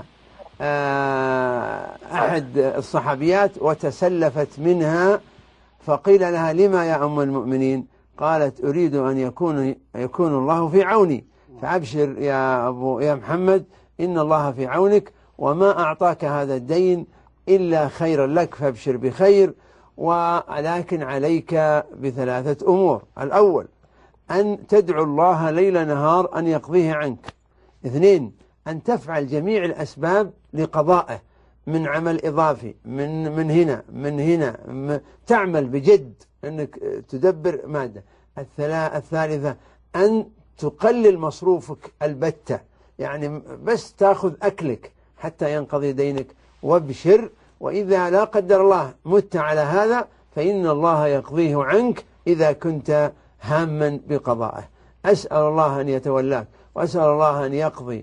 أحد الصحابيات وتسلفت منها، فقيل لها لما يا أم المؤمنين؟ قالت أريد أن يكون الله في عوني، فأبشر يا محمد إن الله في عونك، وما أعطاك هذا الدين إلا خيرا لك فابشر بخير، ولكن عليك بثلاثة أمور. الأول أن تدعو الله ليل نهار أن يقضيه عنك. 2 أن تفعل جميع الأسباب لقضائه من عمل إضافي من هنا تعمل بجد أنك تدبر مادة. 3 أن تقلل مصروفك البتة، يعني بس تأخذ أكلك حتى ينقضي دينك، وابشر، وإذا لا قدر الله مت على هذا فإن الله يقضيه عنك إذا كنت هاما بقضائه. أسأل الله أن يتولاك، وأسأل الله أن يقضي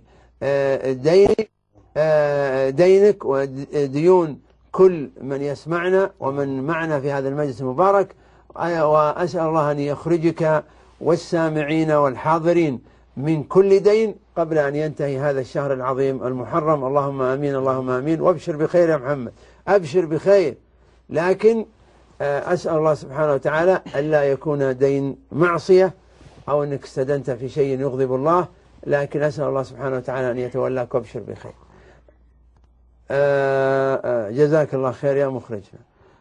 دينك وديون كل من يسمعنا ومن معنا في هذا المجلس المبارك، وأسأل الله أن يخرجك والسامعين والحاضرين من كل دين قبل أن ينتهي هذا الشهر العظيم المحرم. اللهم آمين اللهم آمين. وابشر بخير يا محمد، أبشر بخير، لكن أسأل الله سبحانه وتعالى ألا يكون دين معصية أو أنك استدنت في شيء يغضب الله، لكن أسأل الله سبحانه وتعالى أن يتولاك وابشر بخير. جزاك الله خير يا مخرجنا.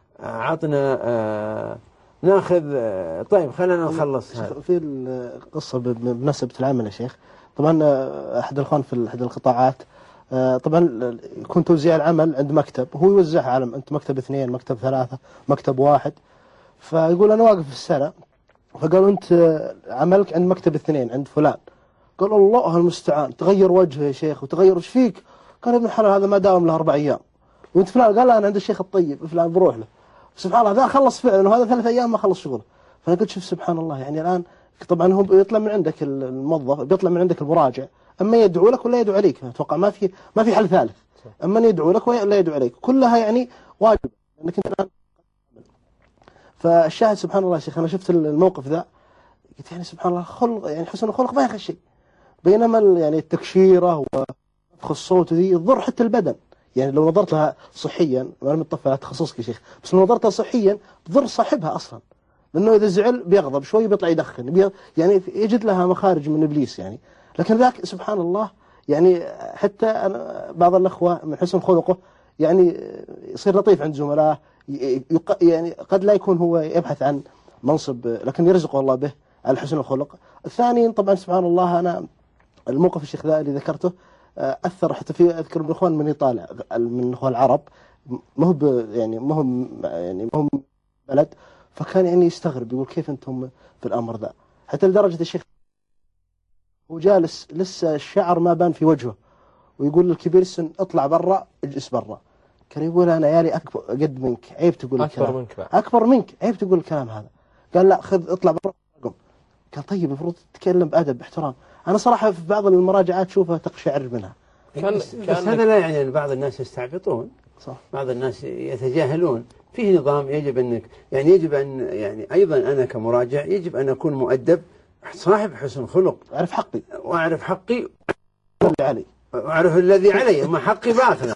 عطنا ناخذ. طيب خلينا نخلص هذا. في القصة بمناسبة العمل يا شيخ، طبعا أحد الأخوان في أحد القطاعات طبعا يكون توزيع العمل عند مكتب، هو يوزعها على أنت مكتب 2 مكتب 3 مكتب 1، فيقول أنا واقف في السنة، فقالوا أنت عملك عند مكتب 2 عند فلان. قال الله المستعان، تغير وجهه يا شيخ وتغير ايش فيك؟ قال ابن الحلال هذا ما داوم له 4 أيام. وانت فلان؟ قال لا أنا عند الشيخ الطيب فلان بروح له. سبحان الله، ذا خلص فعلا وهذا 3 أيام ما خلص شغله. فأنا قلت شوف سبحان الله، يعني الآن طبعا هو بيطلع من عندك الموظف، بيطلع من عندك المراجع، أما يدعو لك ولا يدعو عليك. أتوقع ما في حل ثالث، أما يدعو لك ولا يدعو عليك، كلها يعني واجب أنك أنت الآن. فالشاهد سبحان الله يا شيخ، أنا شفت الموقف ذا قلت يعني سبحان الله، خلق يعني حسن الخلق ما يخشى شيء، بينما يعني التكشيرة ونفخ الصوت ذي تضر حتى البدن. يعني لو نظرت لها صحيا، أنا متطفل على تخصصك يا شيخ، بس لو نظرت لها صحيا تضر صاحبها أصلا، لأنه إذا زعل بيغضب شوي بيطلع يدخن، يعني يجد لها مخارج من إبليس يعني. لكن ذاك سبحان الله يعني حتى أنا بعض الأخوة من حسن خلقه يعني يصير لطيف عند زملائه، يعني قد لا يكون هو يبحث عن منصب، لكن يرزقه الله به على حسن الخلق. الثاني طبعا سبحان الله، أنا الموقف الشيخ ذا اللي ذكرته أثر حتى في، أذكر من الإخوان من إيطاليا، من إخوان العرب، ما هو بلد، فكان يعني يستغرب يقول كيف أنتم في الأمر ذا، حتى لدرجة الشيخ هو جالس لسه الشعر ما بان في وجهه، ويقول للكبير السن اطلع برا اجلس برا. كان يقول أنا يالي أكبر قد منك، عيب تقول الكلام أكبر منك، عيب تقول الكلام هذا. قال لا خذ اطلع برا. قال طيب المفروض تتكلم بأدب باحترام. أنا صراحة في بعض المراجعات شوفها تقشعر منها. بس هذا لا يعني أن بعض الناس يستعبطون، صح، بعض الناس يتجاهلون. فيه نظام يجب أنك يعني يجب أن يعني أيضا أنا كمراجع يجب أن أكون مؤدب، صاحب حسن خلق، أعرف حقي وأعرف حقي اللي علي، وأعرف الذي علي، ما حقي باخذه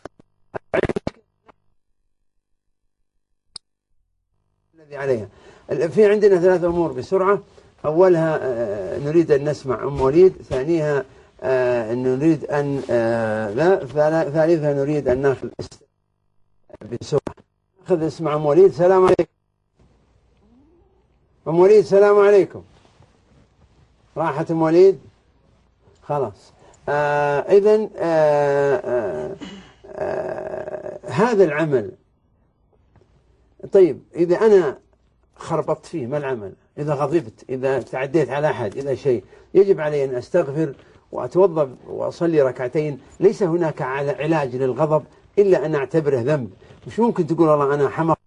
الذي عليها. في عندنا 3 أمور بسرعة. أولها نريد أن نسمع أم وليد، ثانيها نريد أن ثالثها نريد أن نأخذ بسرعة. نأخذ اسمع أم وليد. السلام عليكم أم وليد. السلام عليكم. راحت أم وليد خلاص. إذن هذا العمل، طيب إذا أنا خربطت فيه ما العمل؟ إذا غضبت، إذا تعديت على أحد، إذا شيء، يجب علي أن أستغفر وأتوضأ وأصلي 2 ركعتين. ليس هناك علاج للغضب إلا أن أعتبره ذنب. مش ممكن تقول الله أنا حمق،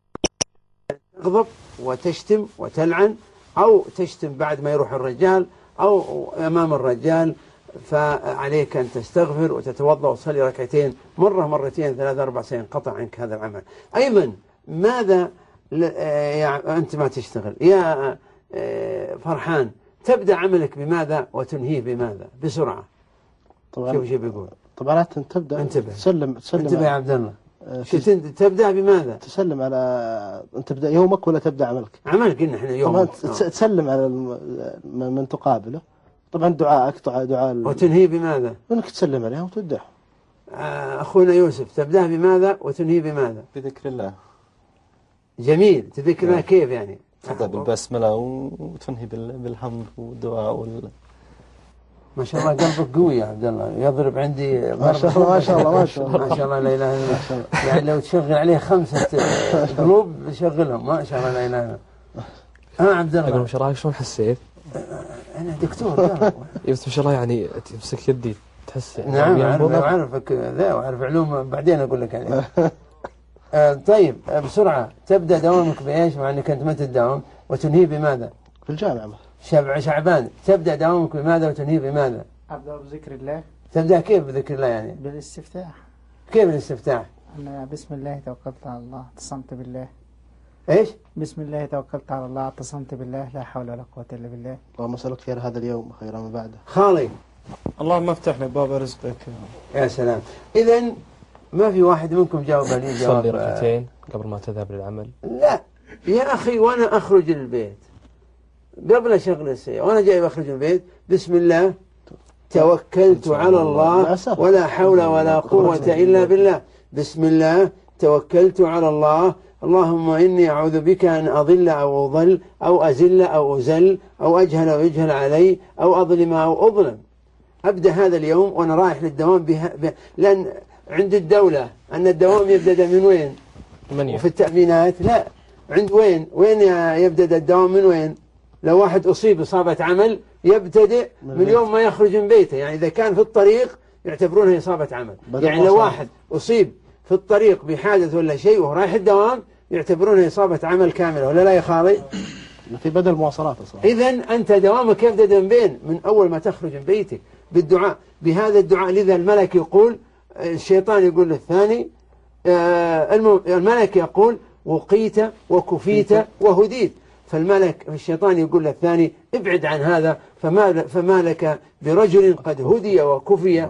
تغضب وتشتم وتلعن، أو تشتم بعد ما يروح الرجال أو أمام الرجال. فعليك أن تستغفر وتتوضأ وتصلي 2 ركعتين، مرة مرتين 3 4 سينقطع عنك هذا العمل. أيضا ماذا أنت ما تشتغل يا فرحان، تبدأ عملك بماذا وتنهيه بماذا؟ بسرعة. طبعا شوف شو بيقول. طبعا تبدأ تسلم انتبه يا عبد الله. تبدأ بماذا؟ تسلم على، أنت تبدأ يومك ولا تبدأ عملك؟ عملك قلنا احنا يومك. تسلم على من تقابله. طبعا دعائك دعاء وتنهيه بماذا؟ انك تسلم عليها وتودعه. أخونا يوسف، تبدأ بماذا وتنهيه بماذا؟ بذكر الله. جميل. تذكرنا كيف يعني؟ تبدأ بالبسملة وتنهي بالحمد والدعاء ما شاء الله قلبك قوي يا عبد الله، يضرب عندي ما شاء الله ما شاء الله ما شاء الله ما شاء الله لا اله الا الله. يعني لو تشغل عليه 5 قلوب شغلهم ما شاء الله لا اله الا الله. عبد الله أقول ما شاء الله شلون حسيت؟ أنا دكتور. بس ما شاء الله يعني تمسك يدي تحس. نعم أعرفك ذا وأعرف علوم بعدين أقول لك عليه. طيب بسرعة، تبدأ دوامك بإيش مع أنك أنت ما تداوم، وتنهي بماذا؟ في الجامعة. شعبان، تبدأ دوامك بماذا وتنهي بماذا؟ أبدأ بذكر الله. تبدأ كيف بذكر الله يعني؟ بالاستفتاح. كيف الاستفتاح؟ أنا بسم الله توكلت على الله اعتصمت بالله. إيش؟ بسم الله توكلت على الله اعتصمت بالله لا حول ولا قوة إلا بالله. اللهم اسألك خير هذا اليوم وخير ما بعده. خالي. اللهم افتح لي باب رزقك. يا سلام. إذن ما في واحد منكم جاوب لي جواب. صلي 2 ركعتين قبل ما تذهب للعمل. لا يا أخي، وأنا أخرج للبيت قبل أشغل السيارة وأنا جاي بخرج من البيت، بسم الله توكلت على الله ولا حول ولا قوة إلا بالله. بسم الله توكلت على الله، اللهم إني أعوذ بك أن أضل أو أضل أو أزل أو أزل أو أجهل أو يجهل علي أو أظلم أو أظلم. أبدأ هذا اليوم وأنا رايح للدوام لأن عند الدولة أن الدوام يبدأ من وين؟ وفي التأمينات لا، عند وين يبدأ الدوام من وين؟ لو واحد أصيب إصابة عمل يبتدئ من يوم ما يخرج من بيته، يعني إذا كان في الطريق يعتبرونها إصابة عمل. يعني لو واحد أصيب في الطريق بحادث ولا شيء وهو رايح الدوام يعتبرونها إصابة عمل كاملة، ولا لا يا خالي؟ في بدل مواصلات أصلا. إذن أنت دوامك يبدأ من بين من أول ما تخرج من بيتك بالدعاء بهذا الدعاء. لذا الملك يقول، الشيطان يقول للثاني، الملك يقول وقيت وكفيت وهديت، فالملك الشيطان يقول للثاني ابعد عن هذا، فما لك برجل قد هدي وكفي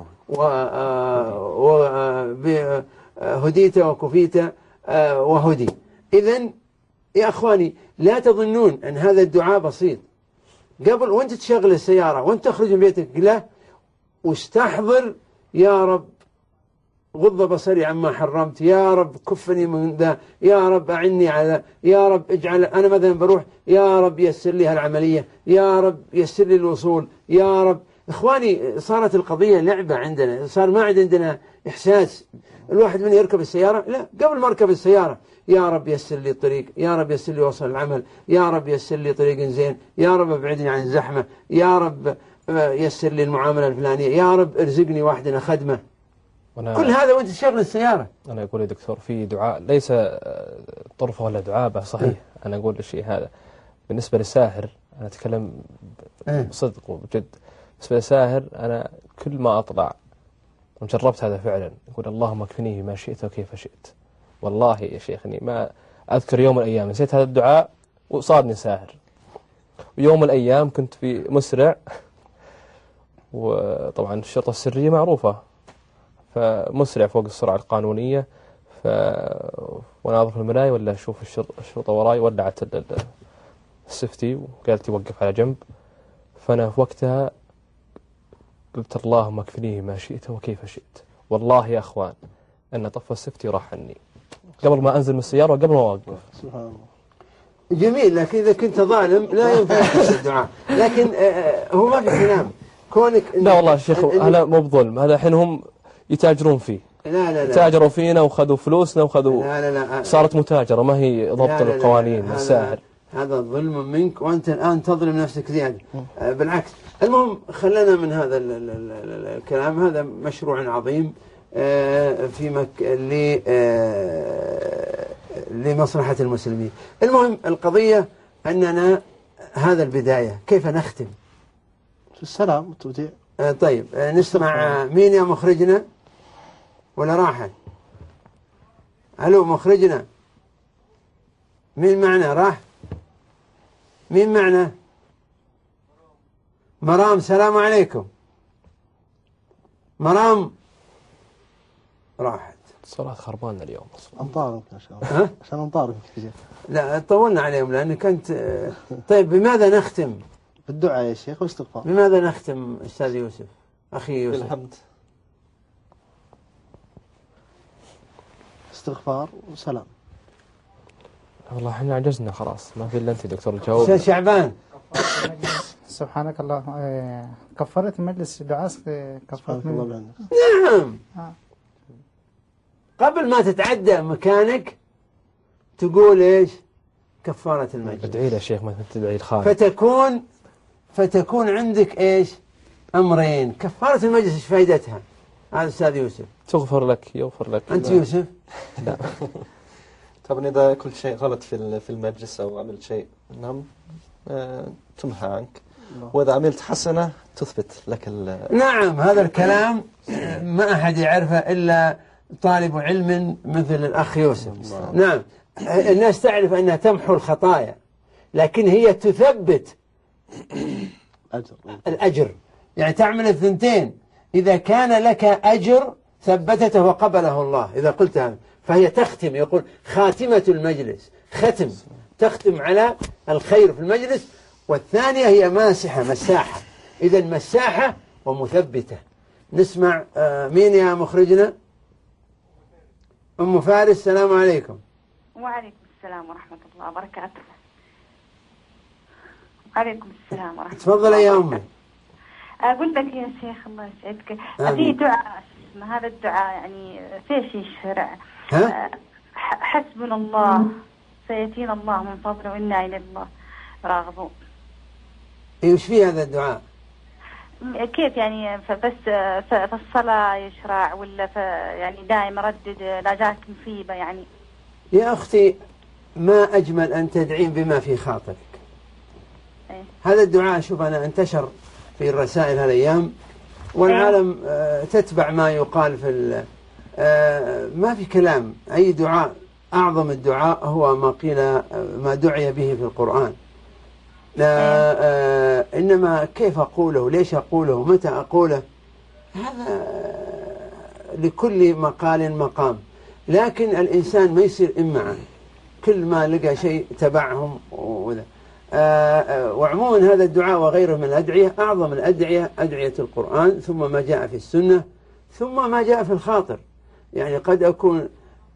هديت وكفيت وهدي. إذن يا أخواني لا تظنون أن هذا الدعاء بسيط. قبل وانت تشغل السيارة وانت تخرج من بيتك له واستحضر يا رب غض بصري عما حرمت، يا رب كفني من ذا، يا رب أعني على، يا رب اجعل أنا مثلا بروح، يا رب يسر لي هالعملية، يا رب يسر لي الوصول، يا رب. إخواني صارت القضية لعبة عندنا، صار ما عندنا إحساس. الواحد من يركب السيارة، لا قبل ما أركب السيارة يا رب يسر لي الطريق، يا رب يسر لي وصل العمل، يا رب يسر لي طريق زين، يا رب ابعدني عن الزحمة، يا رب يسر لي المعاملة الفلانية، يا رب ارزقني واحدة خدمة. كل هذا وانت تشغل السيارة. أنا أقول يا دكتور في دعاء ليس طرفة ولا دعابة صحيح. أنا أقول الشيء هذا بالنسبة للساهر، أنا أتكلم بصدق وبجد. بالنسبة للساهر أنا كل ما أطلع وجربت هذا فعلا يقول اللهم اكفنيه ما شئت وكيف شئت. والله يا شيخني ما أذكر يوم من الأيام نسيت هذا الدعاء وصادني ساهر. ويوم من الأيام كنت في مسرع، وطبعا الشرطة السرية معروفة، فمسرع فوق السرعة القانونية، وناظر في المراية ولا أشوف الشرطة وراي ولعت السفتي وقالت وقف على جنب. فأنا في وقتها قلت اللهم اكفنيه ما شئت وكيف شئت. والله يا أخوان أن طف السفتي راح عني قبل ما أنزل من السيارة وقبل ما أوقف. سبحان الله. جميل، لكن إذا كنت ظالم لا ينفع الدعاء. لكن هو ما في كلام كونك لا والله يا شيخ هذا مو بظلم، هذا الحين هم يتاجرون فيه. لا تاجروا فينا وخذوا فلوسنا وخذوا. لا صارت متاجرة ما هي ضبط القوانين الساهر. هذا ظلم منك، وأنت الآن تظلم نفسك زيادة. بالعكس. المهم خلنا من هذا الكلام، هذا مشروع عظيم في لمصلحة المسلمين. المهم القضية أننا هذا البداية، كيف نختم؟ السلام والتوديع. طيب نسمع مين يا مخرجنا ولا راحت؟ ألو مخرجنا، مين معنا؟ راح؟ مين معنا؟ مرام، سلام عليكم. مرام راحت. صلاة خربانة اليوم. أمطار يمكن إن شاء الله. عشان أمطار يمكن. لا طولنا عليهم لأنك أنت. طيب بماذا نختم؟ بالدعاء يا شيخ واستغفار. بماذا نختم أستاذ يوسف؟ أخي يوسف. بالحمد. استغفار وسلام. والله احنا عجزنا خلاص، ما في الا انت دكتور الجواب. أستاذ شعبان. سبحانك الله. كفارة المجلس دعاء كفارة الله. نعم. قبل ما تتعدى مكانك تقول ايش؟ كفارة المجلس. ادعي له شيخ، ما تدعي الخالق. فتكون عندك ايش؟ امرين. كفارة المجلس ايش فائدتها؟ هذا استاذ يوسف. تغفر لك، يغفر لك. انت يوسف؟ لا. طبعا إذا كل شيء غلط في المجلس أو عملت شيء نعم تمحى عنك، وإذا عملت حسنة تثبت لك نعم. هذا الكلام ما أحد يعرفه إلا طالب علم مثل الأخ يوسف. نعم. الناس تعرف أنها تمحو الخطايا، لكن هي تثبت الأجر. يعني تعمل الثنتين، إذا كان لك أجر ثبتته وقبله الله إذا قلت هذا. فهي تختم، يقول خاتمة المجلس، ختم تختم على الخير في المجلس. والثانية هي مساحة. إذا مساحة ومثبتة. نسمع مين يا مخرجنا؟ أم فارس، السلام عليكم. وعليكم السلام ورحمة الله وبركاته. وعليكم السلام ورحمة الله. تفضل يا أمي. أقول لك يا شيخ الله يسعدك، في دعاء هذا الدعاء يعني فيه شيء شرع. حسبنا الله سيأتينا الله من فضله وإنا إلى الله راغبون. وش في هذا الدعاء؟ كيف يعني بس في الصلاة يشرع ولا يعني دائما ردد لا جاك مصيبة يعني؟ يا أختي ما أجمل أن تدعين بما في خاطرك. هذا الدعاء شوف أنا انتشر في الرسائل هالأيام والعالم تتبع ما يقال في ما في كلام. أي دعاء أعظم الدعاء هو ما قيل ما دعي به في القرآن. إنما كيف أقوله ليش أقوله متى أقوله هذا لكل مقال مقام. لكن الإنسان ما يصير إمعا كل ما لقى شيء تبعهم وذا. وعموما هذا الدعاء وغيره من الأدعية أعظم الأدعية أدعية القرآن ثم ما جاء في السنة ثم ما جاء في الخاطر. يعني قد أكون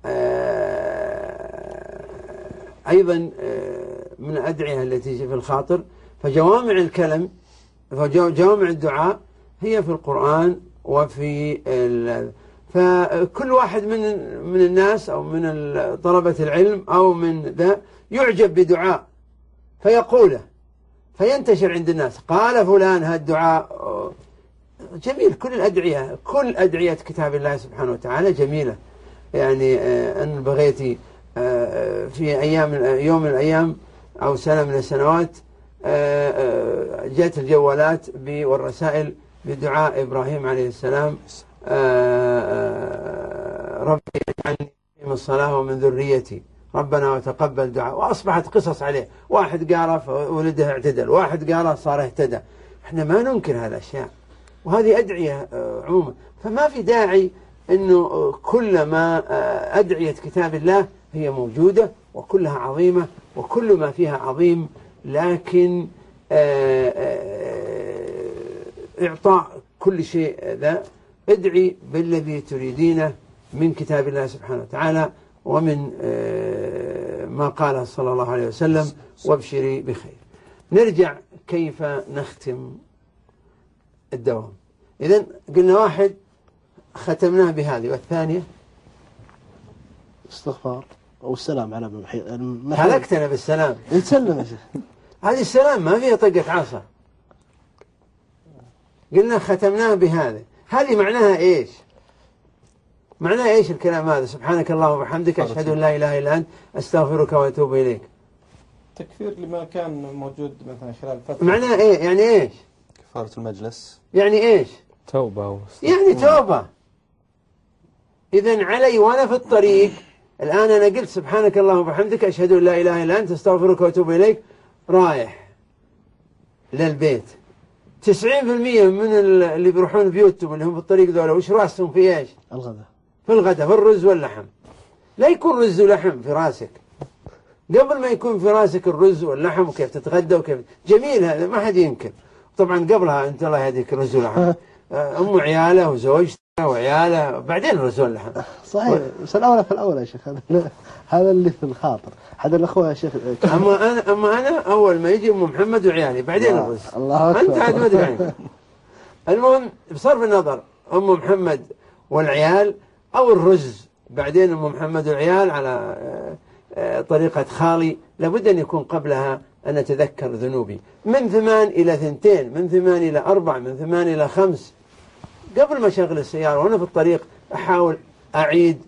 أيضا من الأدعية التي في الخاطر فجوامع الكلم فجوامع الدعاء هي في القرآن وفي فكل واحد من الناس أو من طلبة العلم أو من ذا يعجب بدعاء فيقوله فينتشر عند الناس قال فلان هذا الدعاء جميل. كل أدعية كتاب الله سبحانه وتعالى جميلة. يعني أن بغيتي في يوم من الأيام أو سنة من السنوات جاءت الجوالات والرسائل بدعاء إبراهيم عليه السلام ربي اجعلني من الصلاة ومن ذريتي ربنا وتقبل دعاء. وأصبحت قصص عليه واحد قاله فولده اعتدل واحد قاله صار اهتدى. احنا ما ننكر هذه الأشياء وهذه أدعية عموما. فما في داعي أنه كلما أدعية كتاب الله هي موجودة وكلها عظيمة وكل ما فيها عظيم. لكن إعطاء كل شيء ذا ادعي بالذي تريدينه من كتاب الله سبحانه وتعالى ومن ما قاله صلى الله عليه وسلم وابشري بخير. نرجع كيف نختم الدوام. إذن قلنا واحد ختمناه بهذه والثانية استغفار أو السلام على حلقتنا بالسلام نسلم يا شيخ. هذه السلام ما فيها طقة عصا. قلنا ختمناه بهذا. هذه معناها إيش؟ معناها إيش الكلام هذا؟ سبحانك اللهم وبحمدك أشهد أن لا إله إلا أنت أستغفرك وأتوب إليك. تكفير لما كان موجود مثلا خلال فترة. معناها إيه؟ يعني إيش؟ كفارة المجلس. يعني إيش؟ توبة. يعني توبة. إذن علي وأنا في الطريق الآن أنا قلت سبحانك اللهم وبحمدك أشهد أن لا إله إلا أنت أستغفرك وأتوب إليك رايح للبيت. 90% من اللي بيروحون بيوتهم اللي هم في الطريق ذولا وش راسهم في إيش؟ الغداء. في الغداء في الرز واللحم. لا يكون رز ولحم في راسك قبل ما يكون في راسك الرز واللحم وكيف تتغدى وكيف جميل هذا ما حد ينكر. طبعا قبلها أنت الله يهديك الرز واللحم أم عياله وزوجته وعياله بعدين الرز واللحم. صحيح بس الأولى في الأولى يا شيخ. هذا اللي في الخاطر. هذا الأخوة يا شيخ. أما أنا أول ما يجي أم محمد وعيالي بعدين الرز. الله أكبر. أنت عاد ما أدري عنك. المهم بصرف النظر أم محمد والعيال أو الرز بعدين أم محمد والعيال على طريقة خالي لابد أن يكون قبلها أن أتذكر ذنوبي من 8 إلى 2 من 8 إلى 4 من 8 إلى 5 قبل ما أشغل السيارة وأنا في الطريق أحاول أعيد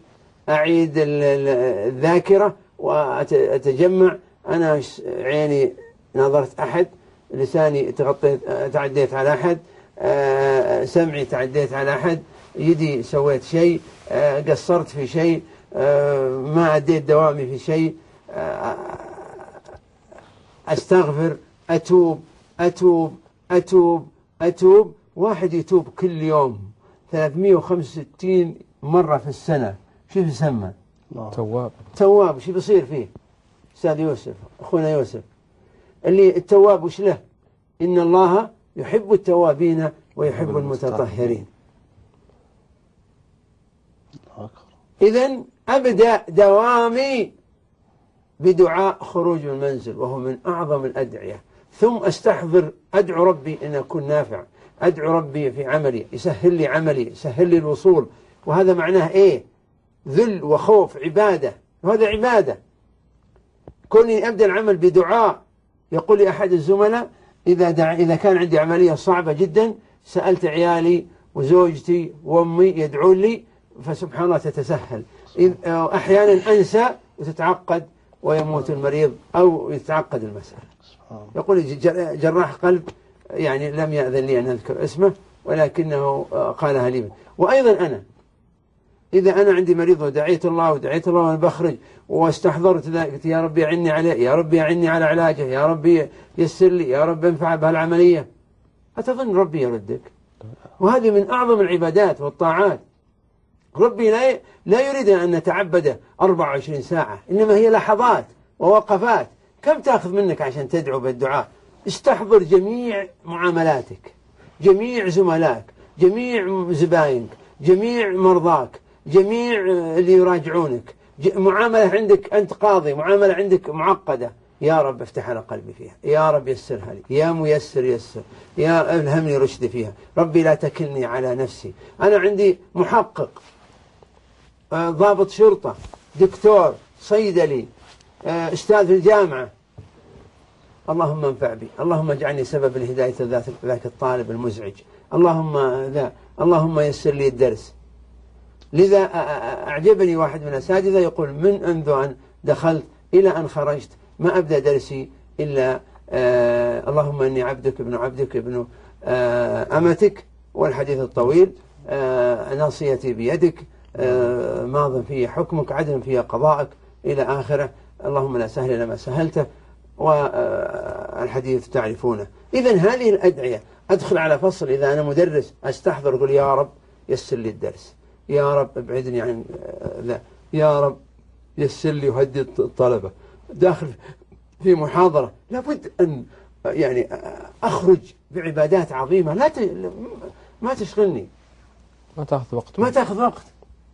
الذاكرة وأتجمع. أنا عيني نظرت أحد لساني تعديت على أحد سمعي تعديت على أحد يدي سويت شيء قصرت في شيء ما أديت دوامي في شيء أستغفر أتوب أتوب أتوب أتوب. واحد يتوب كل يوم 365 مرة في السنة شو يسمى؟ تواب. شو بيصير فيه أستاذ يوسف أخونا يوسف اللي التواب وش له؟ إن الله يحب التوابين ويحب المتطهرين. إذن أبدأ دوامي بدعاء خروج من المنزل وهو من أعظم الأدعية. ثم أستحضر أدعو ربي أن أكون نافع أدعو ربي في عملي يسهل لي عملي يسهل لي الوصول. وهذا معناه إيه؟ ذل وخوف عبادة وهذا عبادة. كوني أبدأ العمل بدعاء. يقول لي أحد الزملاء إذا كان عندي عملية صعبة جدا سألت عيالي وزوجتي وأمي يدعون لي، فسبحان الله تتسهل. أحيانا أنسى وتتعقد ويموت المريض أو يتعقد المسألة. يقول لي جراح قلب يعني لم يأذن لي أن أذكر اسمه ولكنه قالها لي. وأيضا أنا إذا أنا عندي مريض ودعيت الله وأنا بخرج واستحضرت ذلك، يا ربي أعني عليه، يا ربي أعني على علاجه، يا ربي يسر لي، يا ربي انفع بهالعملية، أتظن ربي يردك؟ وهذه من أعظم العبادات والطاعات. ربي لا يريد أن نتعبد 24 ساعة، إنما هي لحظات ووقفات. كم تأخذ منك عشان تدعو بالدعاء؟ استحضر جميع معاملاتك، جميع زملائك، جميع زباينك، جميع مرضاك، جميع اللي يراجعونك، معاملة عندك أنت قاضي، معاملة عندك معقدة، يا رب افتح على قلبي فيها، يا رب يسرها لي، يا ميسر يسر، يا ألهمني رشدي فيها، ربي لا تكلني على نفسي. أنا عندي محقق، ضابط شرطة، دكتور، صيدلي، أستاذ في الجامعة، اللهم انفع بي، اللهم اجعلني سبب لهداية ذاك الطالب المزعج، اللهم يسر لي الدرس. لذا أعجبني واحد من الأساتذة يقول منذ أن دخلت إلى أن خرجت ما أبدأ درسي إلا اللهم إني عبدك ابن عبدك ابن أمتك، والحديث الطويل، ناصيتي بيدك، ماض في حكمك، عدل في قضاءك، إلى آخره، اللهم لا سهل إلا ما سهلته، والحديث تعرفونه. إذن هذه الأدعية، أدخل على فصل إذا أنا مدرس أستحضر أقول يا رب يسر لي الدرس، يا رب ابعدني عن ذا، يا رب يسر لي وهدي الطلبة. داخل في محاضرة لابد أن يعني أخرج بعبادات عظيمة ما تشغلني، ما تأخذ وقت.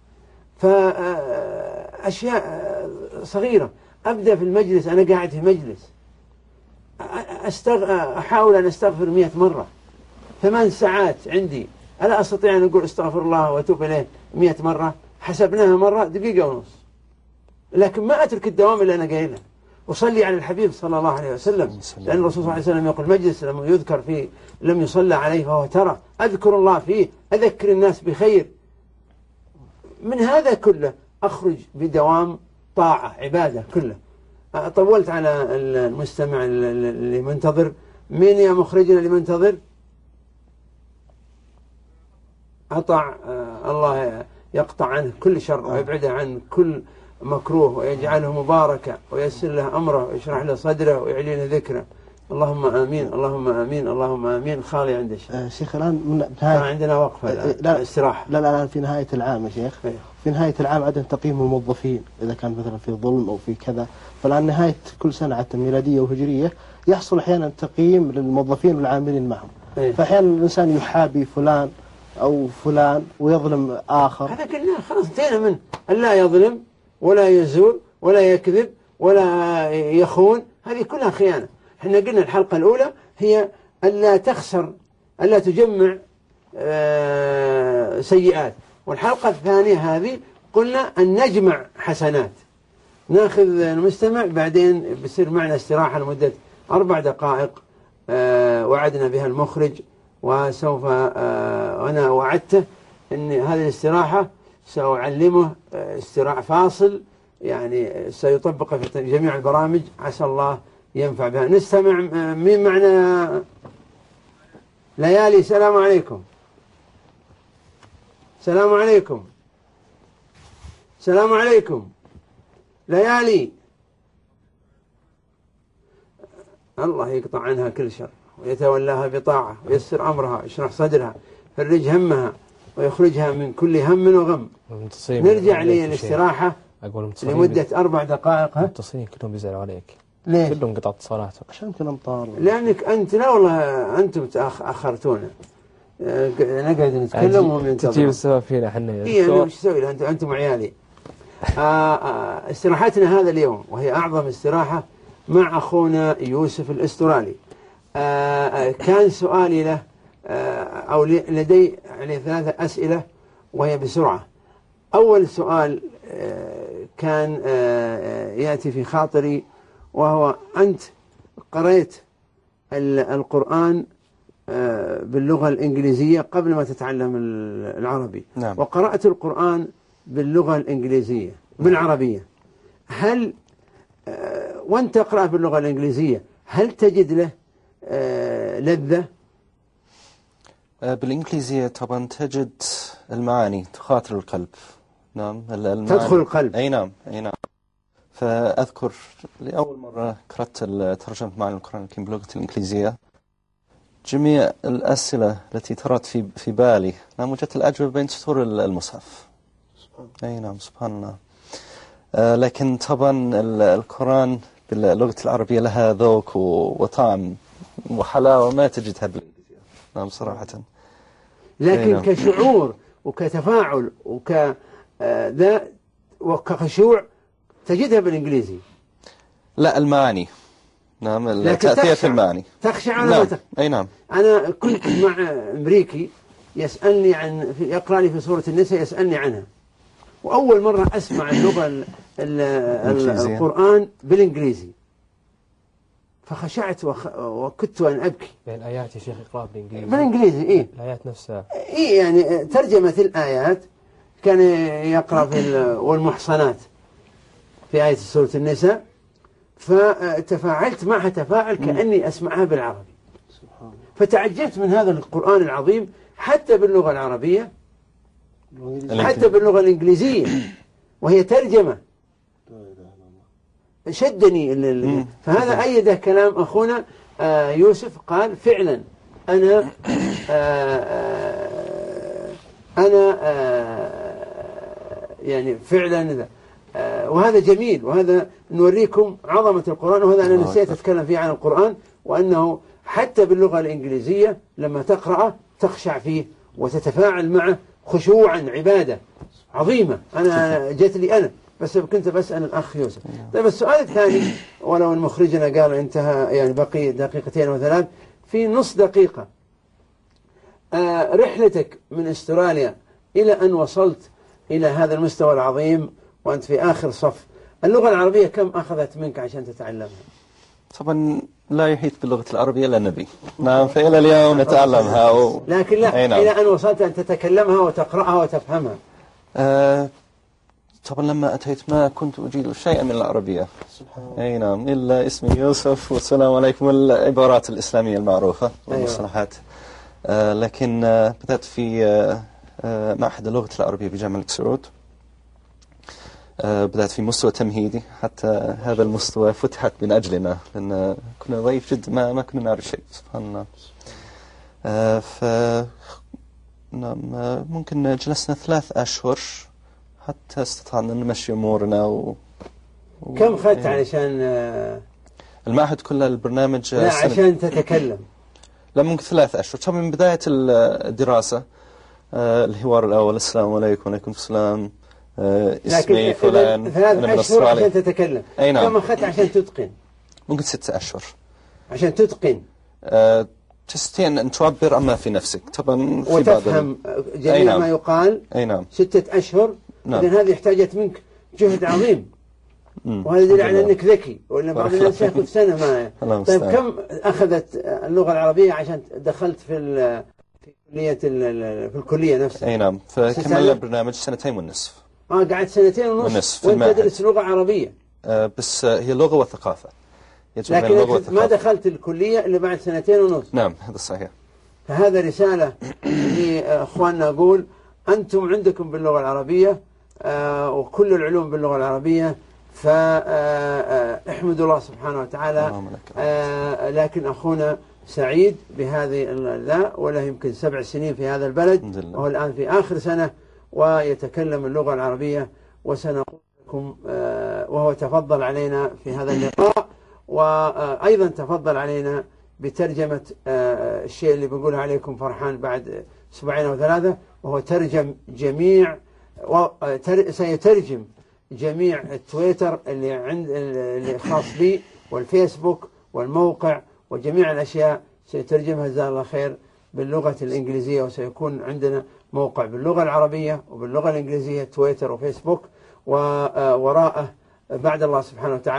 فأشياء صغيرة أبدأ في المجلس، أنا قاعد في مجلس أحاول أن أستغفر 100 مرة، 8 ساعات عندي، ألا أستطيع أن أقول استغفر الله وأتوب إليه 100 مرة؟ حسبناها مرة دقيقة ونص، لكن ما أترك الدوام اللي أنا قايلها. أصلي على الحبيب صلى الله عليه وسلم، لأن الرسول صلى الله عليه وسلم يقول مجلس لم يذكر فيه لم يصلى عليه فهو ترى، أذكر الله فيه، أذكر الناس بخير. من هذا كله أخرج بدوام طاعة عبادة كله. طولت على المستمع اللي منتظر. مين يا مخرجنا اللي منتظر؟ أطع الله يقطع عنه كل شر ويبعده عن كل مكروه ويجعله مباركا وييسر له أمره ويشرح له صدره ويعلي له ذكره. اللهم آمين، اللهم آمين، اللهم آمين. خالي عند الشيخ. شيخ الآن كان عندنا وقفة استراحة. لا في نهاية العام يا شيخ. في نهاية العام عدم تقييم الموظفين إذا كان مثلا في ظلم أو في كذا، فالآن نهاية كل سنة عادة ميلادية وهجرية يحصل أحيانا تقييم للموظفين والعاملين معهم. فأحيانا الإنسان يحابي فلان أو فلان ويظلم آخر. هذا قلنا خلاص انتهينا منه، أن لا يظلم ولا يزور ولا يكذب ولا يخون، هذه كلها خيانة. احنا قلنا الحلقة الأولى هي ألا تخسر، ألا تجمع سيئات، والحلقة الثانية هذه قلنا أن نجمع حسنات. ناخذ المستمع بعدين بصير معنا استراحة لمدة 4 دقائق وعدنا بها المخرج، وسوف أنا وعدته أن هذه الاستراحة سأعلمه استراحة فاصل يعني سيطبقه في جميع البرامج، عسى الله ينفع بها. نستمع. مين معنا؟ ليالي. السلام عليكم. السلام عليكم. السلام عليكم. ليالي. الله يقطع عنها كل شر ويتولاها بطاعة ويسر أمرها ويشرح صدرها، فرج همها ويخرجها من كل هم وغم. نرجع للاستراحة لمدة 4 دقائق. المتصلين كلهم بيزعلوا عليك. ليش؟ كلهم قطع اتصالات عشان كنا مطار. لأنك أنت لا والله أنتم أخرتونا، نقعد نتكلم وهم ينتظرون. تجيب السبب فينا احنا. إيه وش أسوي أنتم عيالي. استراحتنا هذا اليوم وهي أعظم استراحة مع أخونا يوسف الأسترالي. كان سؤالي له أو لدي عليه 3 أسئلة وهي بسرعة. أول سؤال كان يأتي في خاطري وهو أنت قرأت القرآن باللغة الإنجليزية قبل ما تتعلم العربي. نعم. وقرأت القرآن باللغة الإنجليزية بالعربية، هل وأنت تقرأ باللغة الإنجليزية هل تجد له لذة؟ بالإنجليزية طبعا تجد المعاني تخاطر القلب. نعم، تدخل القلب. أي نعم، أي نعم. فأذكر لأول مرة قرأت ترجمة معاني القرآن الكريم باللغة الإنجليزية، جميع الأسئلة التي طرت في بالي نعم وجدت الأجوبة بين سطور المصحف. أي نعم، سبحان الله. لكن طبعا القرآن باللغة العربية لها ذوق وطعم وحلاوة ما تجدها بالإنجليزية. نعم صراحة. لكن نعم. كشعور وكتفاعل وكخشوع تجدها بالإنجليزي. لا، المعاني. نعم، التأثير في المعاني. تخشع على نعم. ما أي نعم. أنا كنت مع أمريكي يسألني يقرأ لي في سورة النساء يسألني عنها، وأول مرة أسمع اللغة القرآن بالإنجليزي، فخشعت وكدت أن أبكي. يعني الآيات يا شيخ يقرأ بالإنجليزي. إيه الآيات نفسها. إيه يعني ترجمة الآيات كان يقرأ والمحصنات في آية سورة النساء، فتفاعلت معها تفاعل كأني أسمعها بالعربي، فتعجبت من هذا القرآن العظيم حتى باللغة العربية حتى باللغة الإنجليزية، وهي ترجمة. شدني فهذا أيده كلام أخونا يوسف، قال فعلا أنا يعني فعلا وهذا جميل، وهذا نوريكم عظمة القرآن، وهذا أنا نسيت أتكلم فيه عن القرآن، وأنه حتى باللغة الإنجليزية لما تقرأه تخشع فيه وتتفاعل معه خشوعا، عبادة عظيمة. أنا جت لي أنا بس كنت بسأل الأخ يوسف. طيب السؤال الثاني، ولو أن مخرجنا قال انتهى يعني بقي دقيقتين وثلاث، في نص دقيقة، رحلتك من أستراليا إلى أن وصلت إلى هذا المستوى العظيم وأنت في آخر صف، اللغة العربية كم أخذت منك عشان تتعلمها؟ طبعا لا يحيط باللغة العربية إلا النبي. نعم، فإلى اليوم نتعلمها لكن لا، نعم. إلى أن وصلت أن تتكلمها وتقرأها وتفهمها. طبعا لما أتيت ما كنت أجيد شيئا من العربية. أي نعم، إلا اسمي يوسف والسلام عليكم، العبارات الإسلامية المعروفة والمصطلحات. لكن بدأت في معهد اللغة العربية بجامعة الملك سعود. بدأت في مستوى تمهيدي، حتى هذا المستوى فتحت من أجلنا لأن كنا ضعيف جدا، ما كنا نعرف شيء. سبحان الله. نعم، ممكن جلسنا 3 أشهر حتى استطعنا نمشي أمورنا كم خدت علشان المعهد كله البرنامج لا عشان تتكلم؟ لا، ممكن 3 أشهر. طبعا من بداية الدراسة الحوار الأول، السلام عليكم وعليكم السلام، اسمي فلان، 3 أشهر عشان تتكلم. أي نعم. كم أخذت عشان تتقن؟ ممكن 6 أشهر عشان تتقن. تستطيع أن تعبر عما في نفسك طبعا في وتفهم جميع نعم. ما يقال. أي نعم. 6 أشهر. نعم. إذن هذه احتاجت منك جهد عظيم. وهذا يدل على أنك ذكي، ولا بعض الناس يأخذ سنة معه. طيب كم أخذت اللغة العربية عشان دخلت في كلية في الكلية نفسها؟ أي نعم، فكملنا برنامج 2.5 سنين. قعدت 2.5 سنين وأنت تدرس لغة عربية. بس هي لغة وثقافة. لكن ما دخلت الكلية إلا بعد 2.5 سنين. نعم، هذا صحيح. فهذا رسالة لأخواننا، أقول أنتم عندكم باللغة العربية وكل العلوم باللغة العربية، فاحمدوا الله سبحانه وتعالى. لكن أخونا سعيد بهذه ذا، وله يمكن 7 سنين في هذا البلد، وهو الآن في آخر سنة ويتكلم اللغة العربية، وسنقول لكم وهو تفضل علينا في هذا اللقاء، وأيضا تفضل علينا بترجمة الشيء اللي بقوله عليكم فرحان بعد 2 أو 3، وهو ترجم جميع سيترجم جميع التويتر اللي خاص بي، والفيسبوك والموقع وجميع الأشياء سيترجمها جزاه الله خير باللغة الإنجليزية، وسيكون عندنا موقع باللغة العربية وباللغة الإنجليزية، تويتر وفيسبوك، ووراءه بعد الله سبحانه وتعالى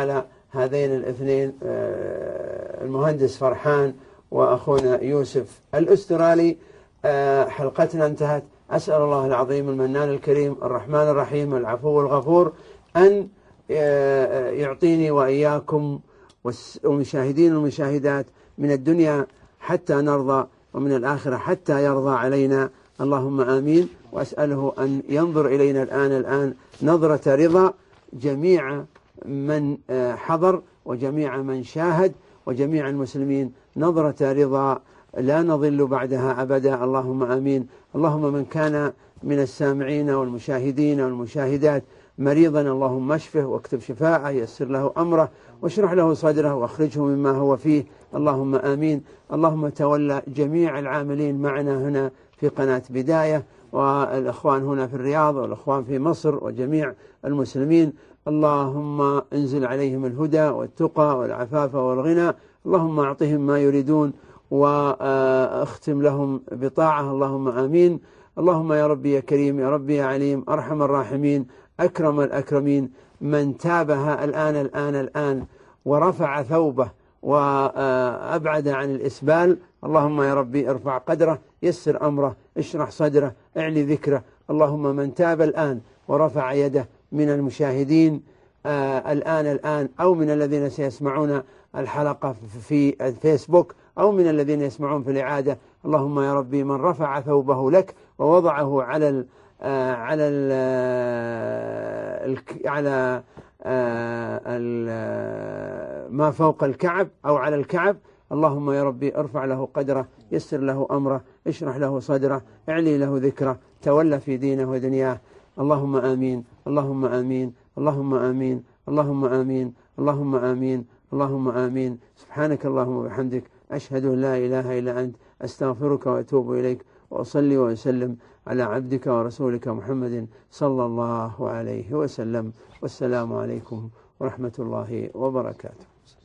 هذين الاثنين المهندس فرحان وأخونا يوسف الأسترالي. حلقتنا انتهت. أسأل الله العظيم المنان الكريم الرحمن الرحيم العفو الغفور أن يعطيني وإياكم والمشاهدين والمشاهدات من الدنيا حتى نرضى ومن الآخرة حتى يرضى علينا، اللهم آمين. وأسأله أن ينظر إلينا الآن نظرة رضا، جميع من حضر وجميع من شاهد وجميع المسلمين نظرة رضا لا نضل بعدها أبدا، اللهم آمين. اللهم من كان من السامعين والمشاهدين والمشاهدات مريضا اللهم اشفه واكتب شفاءه، يسر له أمره واشرح له صدره واخرجه مما هو فيه، اللهم آمين. اللهم تولى جميع العاملين معنا هنا في قناة بداية، والأخوان هنا في الرياض والأخوان في مصر وجميع المسلمين، اللهم انزل عليهم الهدى والتقى والعفاف والغنى، اللهم أعطهم ما يريدون واختم لهم بطاعة، اللهم آمين. اللهم يا ربي يا كريم يا ربي يا عليم أرحم الراحمين أكرم الأكرمين، من تابها الآن ورفع ثوبه وأبعد عن الإسبال، اللهم يا ربي ارفع قدره، يسر أمره، اشرح صدره، اعلي ذكره. اللهم من تاب الآن ورفع يده من المشاهدين الآن أو من الذين سيسمعون الحلقة في الفيسبوك أو من الذين يسمعون في الإعادة، اللهم يا ربي من رفع ثوبه لك ووضعه على ما فوق الكعب أو على الكعب، اللهم يا ربي ارفع له قدره، يسر له أمره، اشرح له صدره، اعلي له ذكره، تولى في دينه ودنياه، اللهم آمين اللهم آمين اللهم آمين اللهم آمين اللهم آمين اللهم آمين. سبحانك اللهم وبحمدك أشهد أن لا إله إلا أنت أستغفرك وأتوب إليك، وأصلي وأسلم على عبدك ورسولك محمد صلى الله عليه وسلم، والسلام عليكم ورحمة الله وبركاته.